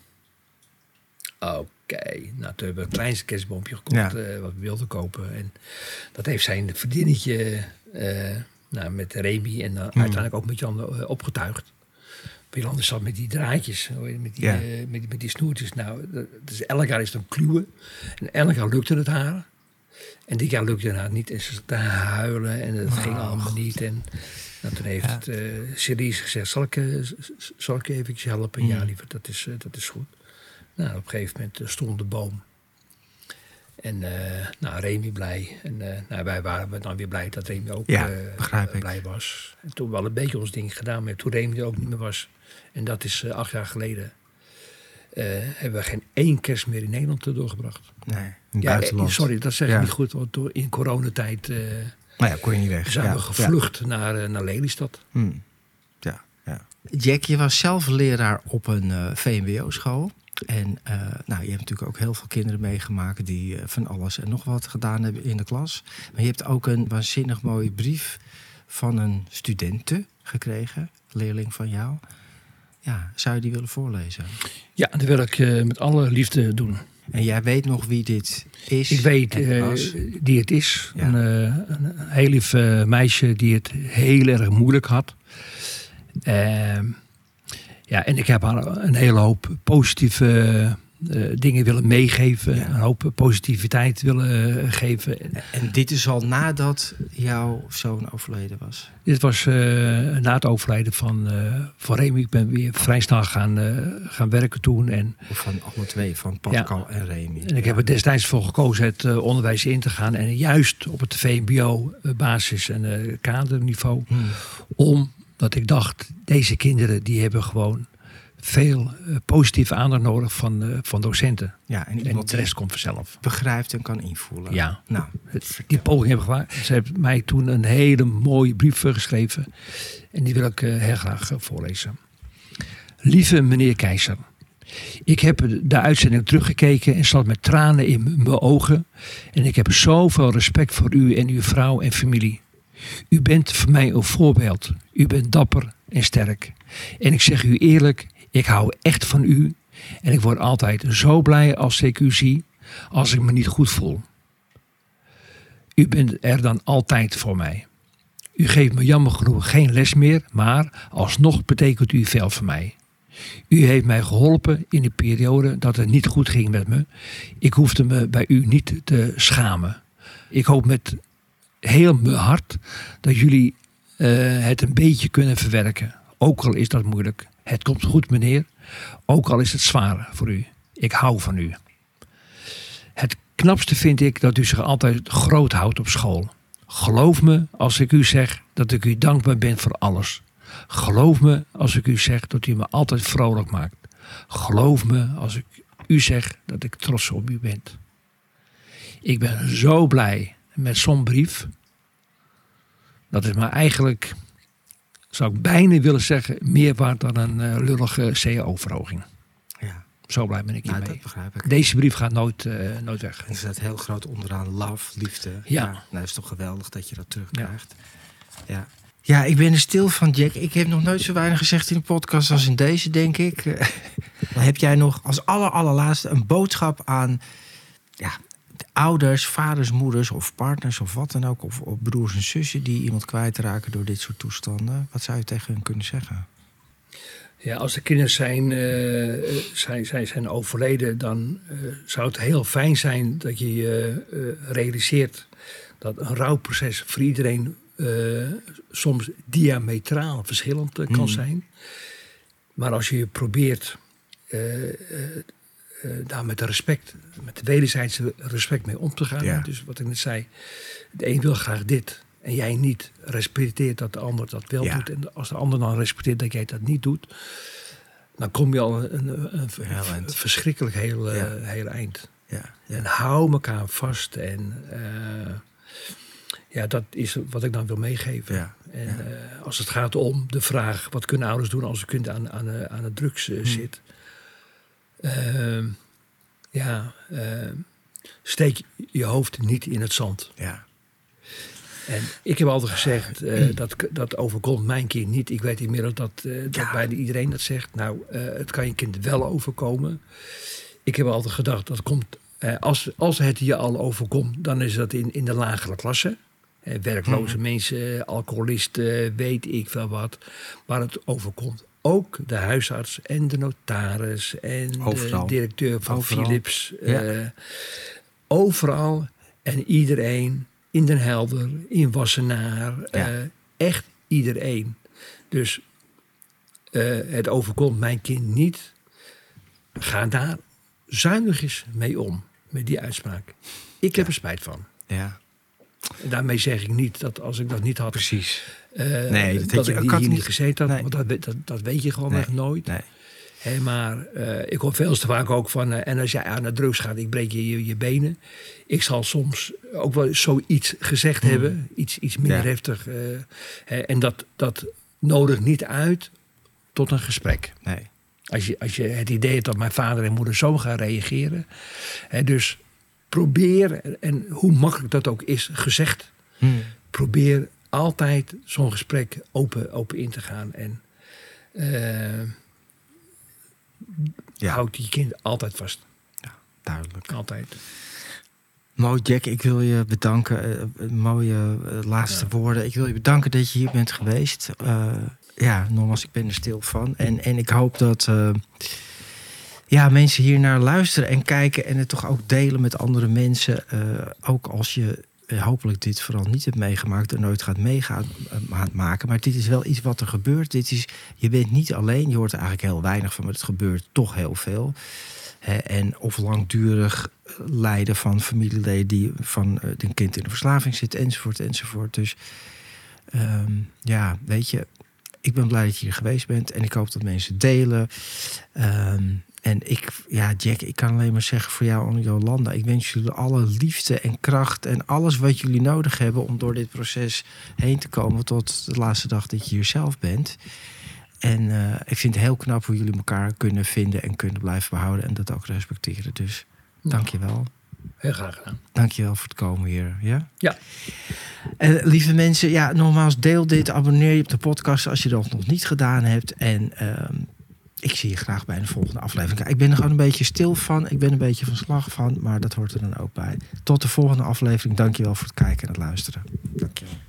Oké, okay. Nou, toen hebben we een kleinste kerstboompje gekocht, ja. uh, wat we wilden kopen. En dat heeft zijn vriendinnetje uh, nou, met Remy en uh, mm. uiteindelijk ook met Jan uh, opgetuigd. Jolande zat met die draadjes, met die, ja. uh, met, die, met die snoertjes. Nou, dat is, elk jaar is het een kluwen. En elk jaar lukte het haar. En dit jaar lukte het haar niet. En ze zat te huilen en het oh, ging allemaal God. niet. En nou, toen heeft ja. het uh, Cerise gezegd, zal ik, uh, zal ik je even helpen? Mm. Ja, liever, dat is, uh, dat is goed. Nou, op een gegeven moment uh, stond de boom. En uh, nou, Remy blij. En uh, nou, wij waren dan weer blij dat Remy ook ja, uh, blij was. En toen wel een beetje ons ding gedaan. Maar toen Remy er ook niet meer was. En dat is uh, acht jaar geleden. Uh, hebben we geen één kerst meer in Nederland doorgebracht. Nee, in ja, buitenland. Sorry, dat zeg ik ja. niet goed. Want door, in coronatijd uh, nou ja, kon je niet weg. zijn ja. we gevlucht ja. naar, uh, naar Lelystad. Hmm. Ja, ja. Jack, je was zelf leraar op een uh, V M B O-school. En uh, nou, je hebt natuurlijk ook heel veel kinderen meegemaakt die uh, van alles en nog wat gedaan hebben in de klas. Maar je hebt ook een waanzinnig mooie brief van een studente gekregen, leerling van jou. Ja, zou je die willen voorlezen? Ja, dat wil ik uh, met alle liefde doen. En jij weet nog wie dit is? Ik weet uh, die het is. Ja. Een, uh, een heel lief uh, meisje die het heel erg moeilijk had. Uh, Ja, en ik heb haar een hele hoop positieve uh, dingen willen meegeven. Ja. Een hoop positiviteit willen uh, geven. En, en dit is al nadat jouw zoon overleden was? Dit was uh, na het overlijden van, uh, van Remy. Ik ben weer vrij snel gaan, uh, gaan werken toen. En, of van alle twee, van Pascal ja. en Remy. En ik ja. heb er destijds voor gekozen het uh, onderwijs in te gaan. En juist op het V M B O uh, basis- en uh, kaderniveau. Hmm. Om... Dat ik dacht, deze kinderen die hebben gewoon veel uh, positieve aandacht nodig van, uh, van docenten. Ja, en, en de rest komt vanzelf. Begrijpt en kan invoelen. Ja, nou, die poging hebben gemaakt. Ze heeft mij toen een hele mooie brief geschreven. En die wil ik uh, heel graag uh, voorlezen. Lieve meneer Keizer. Ik heb de uitzending teruggekeken en zat met tranen in mijn ogen. En ik heb zoveel respect voor u en uw vrouw en familie. U bent voor mij een voorbeeld. U bent dapper en sterk. En ik zeg u eerlijk, ik hou echt van u. En ik word altijd zo blij als ik u zie, als ik me niet goed voel. U bent er dan altijd voor mij. U geeft me jammer genoeg geen les meer, maar alsnog betekent u veel voor mij. U heeft mij geholpen in de periode dat het niet goed ging met me. Ik hoefde me bij u niet te schamen. Ik hoop met heel mijn hart dat jullie uh, het een beetje kunnen verwerken. Ook al is dat moeilijk. Het komt goed, meneer. Ook al is het zwaar voor u. Ik hou van u. Het knapste vind ik dat u zich altijd groot houdt op school. Geloof me als ik u zeg dat ik u dankbaar ben voor alles. Geloof me als ik u zeg dat u me altijd vrolijk maakt. Geloof me als ik u zeg dat ik trots op u ben. Ik ben zo blij met zo'n brief. Dat is maar eigenlijk, zou ik bijna willen zeggen, meer waard dan een uh, lullige C A O-verhoging. Ja. Zo blij ben ik hiermee. Nou, dat begrijp ik. Deze brief gaat nooit, uh, nooit weg. Er staat heel groot onderaan love, liefde. Ja. ja. Nou, dat is toch geweldig dat je dat terugkrijgt. Ja. ja. Ja, ik ben er stil van, Jack. Ik heb nog nooit zo weinig gezegd in de podcast als in deze, denk ik. Dan heb jij nog als aller, allerlaatste een boodschap aan ja, ouders, vaders, moeders of partners of wat dan ook. Of, of broers en zussen die iemand kwijtraken door dit soort toestanden. Wat zou je tegen hen kunnen zeggen? Ja, als de kinderen zijn, uh, zijn, zijn, zijn overleden, dan uh, zou het heel fijn zijn dat je je uh, realiseert dat een rouwproces voor iedereen uh, soms diametraal verschillend uh, kan mm. zijn. Maar als je probeert uh, uh, uh, daar met respect, met de wederzijdse respect mee om te gaan. Ja. Dus wat ik net zei, de een wil graag dit en jij niet, respecteert dat de ander dat wel ja. doet. En als de ander dan respecteert dat jij dat niet doet, dan kom je al een, een, een, heel een verschrikkelijk heel, ja. uh, heel eind. Ja. Ja. En hou elkaar vast. En uh, ja, dat is wat ik dan wil meegeven. Ja. En ja. uh, als het gaat om de vraag, wat kunnen ouders doen als een kind aan, aan, aan de drugs uh, hmm. zit? Uh, ja, uh, steek je hoofd niet in het zand. Ja. En ik heb altijd gezegd, uh, dat, dat overkomt mijn kind niet. Ik weet inmiddels dat, uh, dat ja. bijna iedereen dat zegt. Nou, uh, het kan je kind wel overkomen. Ik heb altijd gedacht, dat komt, uh, als, als het je al overkomt, dan is dat in, in de lagere klasse. Uh, werkloze hmm. mensen, alcoholisten, weet ik veel wat. Maar het overkomt ook de huisarts en de notaris en overal. De directeur van overal. Philips. Uh, ja. Overal en iedereen. In Den Helder, in Wassenaar, ja. uh, echt iedereen. Dus uh, het overkomt mijn kind niet. Ga daar zuinigjes mee om, met die uitspraak. Ik heb ja. er spijt van. Ja. En daarmee zeg ik niet dat als ik dat niet had... Precies. Uh, nee, dat, dat je, ik ik hier niet niet gezeten had. Nee. Want dat, dat, dat weet je gewoon nee. echt nooit. Nee. Hey, maar uh, ik hoor veel te vaak ook van... Uh, en als jij aan de drugs gaat, ik breek je, je je benen. Ik zal soms ook wel zoiets gezegd mm. hebben. Iets, iets minder ja. heftig. Uh, hè, en dat, dat nodigt niet uit tot een gesprek. Nee. Als je, als je het idee hebt dat mijn vader en moeder zo gaan reageren. Hè, dus probeer, en hoe makkelijk dat ook is gezegd... Mm. probeer altijd zo'n gesprek open, open in te gaan. En... Uh, Ja. Houd je kind altijd vast. Ja, duidelijk. Altijd. Mooi, Jack. Ik wil je bedanken. Uh, mooie uh, laatste ja. woorden. Ik wil je bedanken dat je hier bent geweest. Uh, ja, nogmaals, ik ben er stil van. En, en ik hoop dat uh, ja, mensen hier naar luisteren en kijken... en het toch ook delen met andere mensen. Uh, ook als je uh, hopelijk dit vooral niet hebt meegemaakt... en nooit gaat meegaan uh, maken. Maar dit is wel iets wat er gebeurt. Dit is, je bent niet alleen. Je hoort er eigenlijk heel weinig van, maar het gebeurt toch heel veel. He, en of langdurig lijden van familieleden... die van uh, een kind in de verslaving zit, enzovoort, enzovoort. Dus um, ja, weet je... ik ben blij dat je hier geweest bent. En ik hoop dat mensen delen... Um, En ik, ja, Jack, ik kan alleen maar zeggen voor jou en Jolanda... ik wens jullie alle liefde en kracht en alles wat jullie nodig hebben... om door dit proces heen te komen tot de laatste dag dat je hier zelf bent. En uh, ik vind het heel knap hoe jullie elkaar kunnen vinden en kunnen blijven behouden... en dat ook respecteren. Dus nou, dank je wel. Heel graag gedaan. Dank je wel voor het komen hier. Ja? Ja. En lieve mensen, ja, nogmaals, deel dit. Abonneer je op de podcast als je dat nog niet gedaan hebt. En... Uh, ik zie je graag bij de volgende aflevering. Ik ben er gewoon een beetje stil van. Ik ben een beetje van slag van. Maar dat hoort er dan ook bij. Tot de volgende aflevering. Dank je wel voor het kijken en het luisteren. Dank je wel.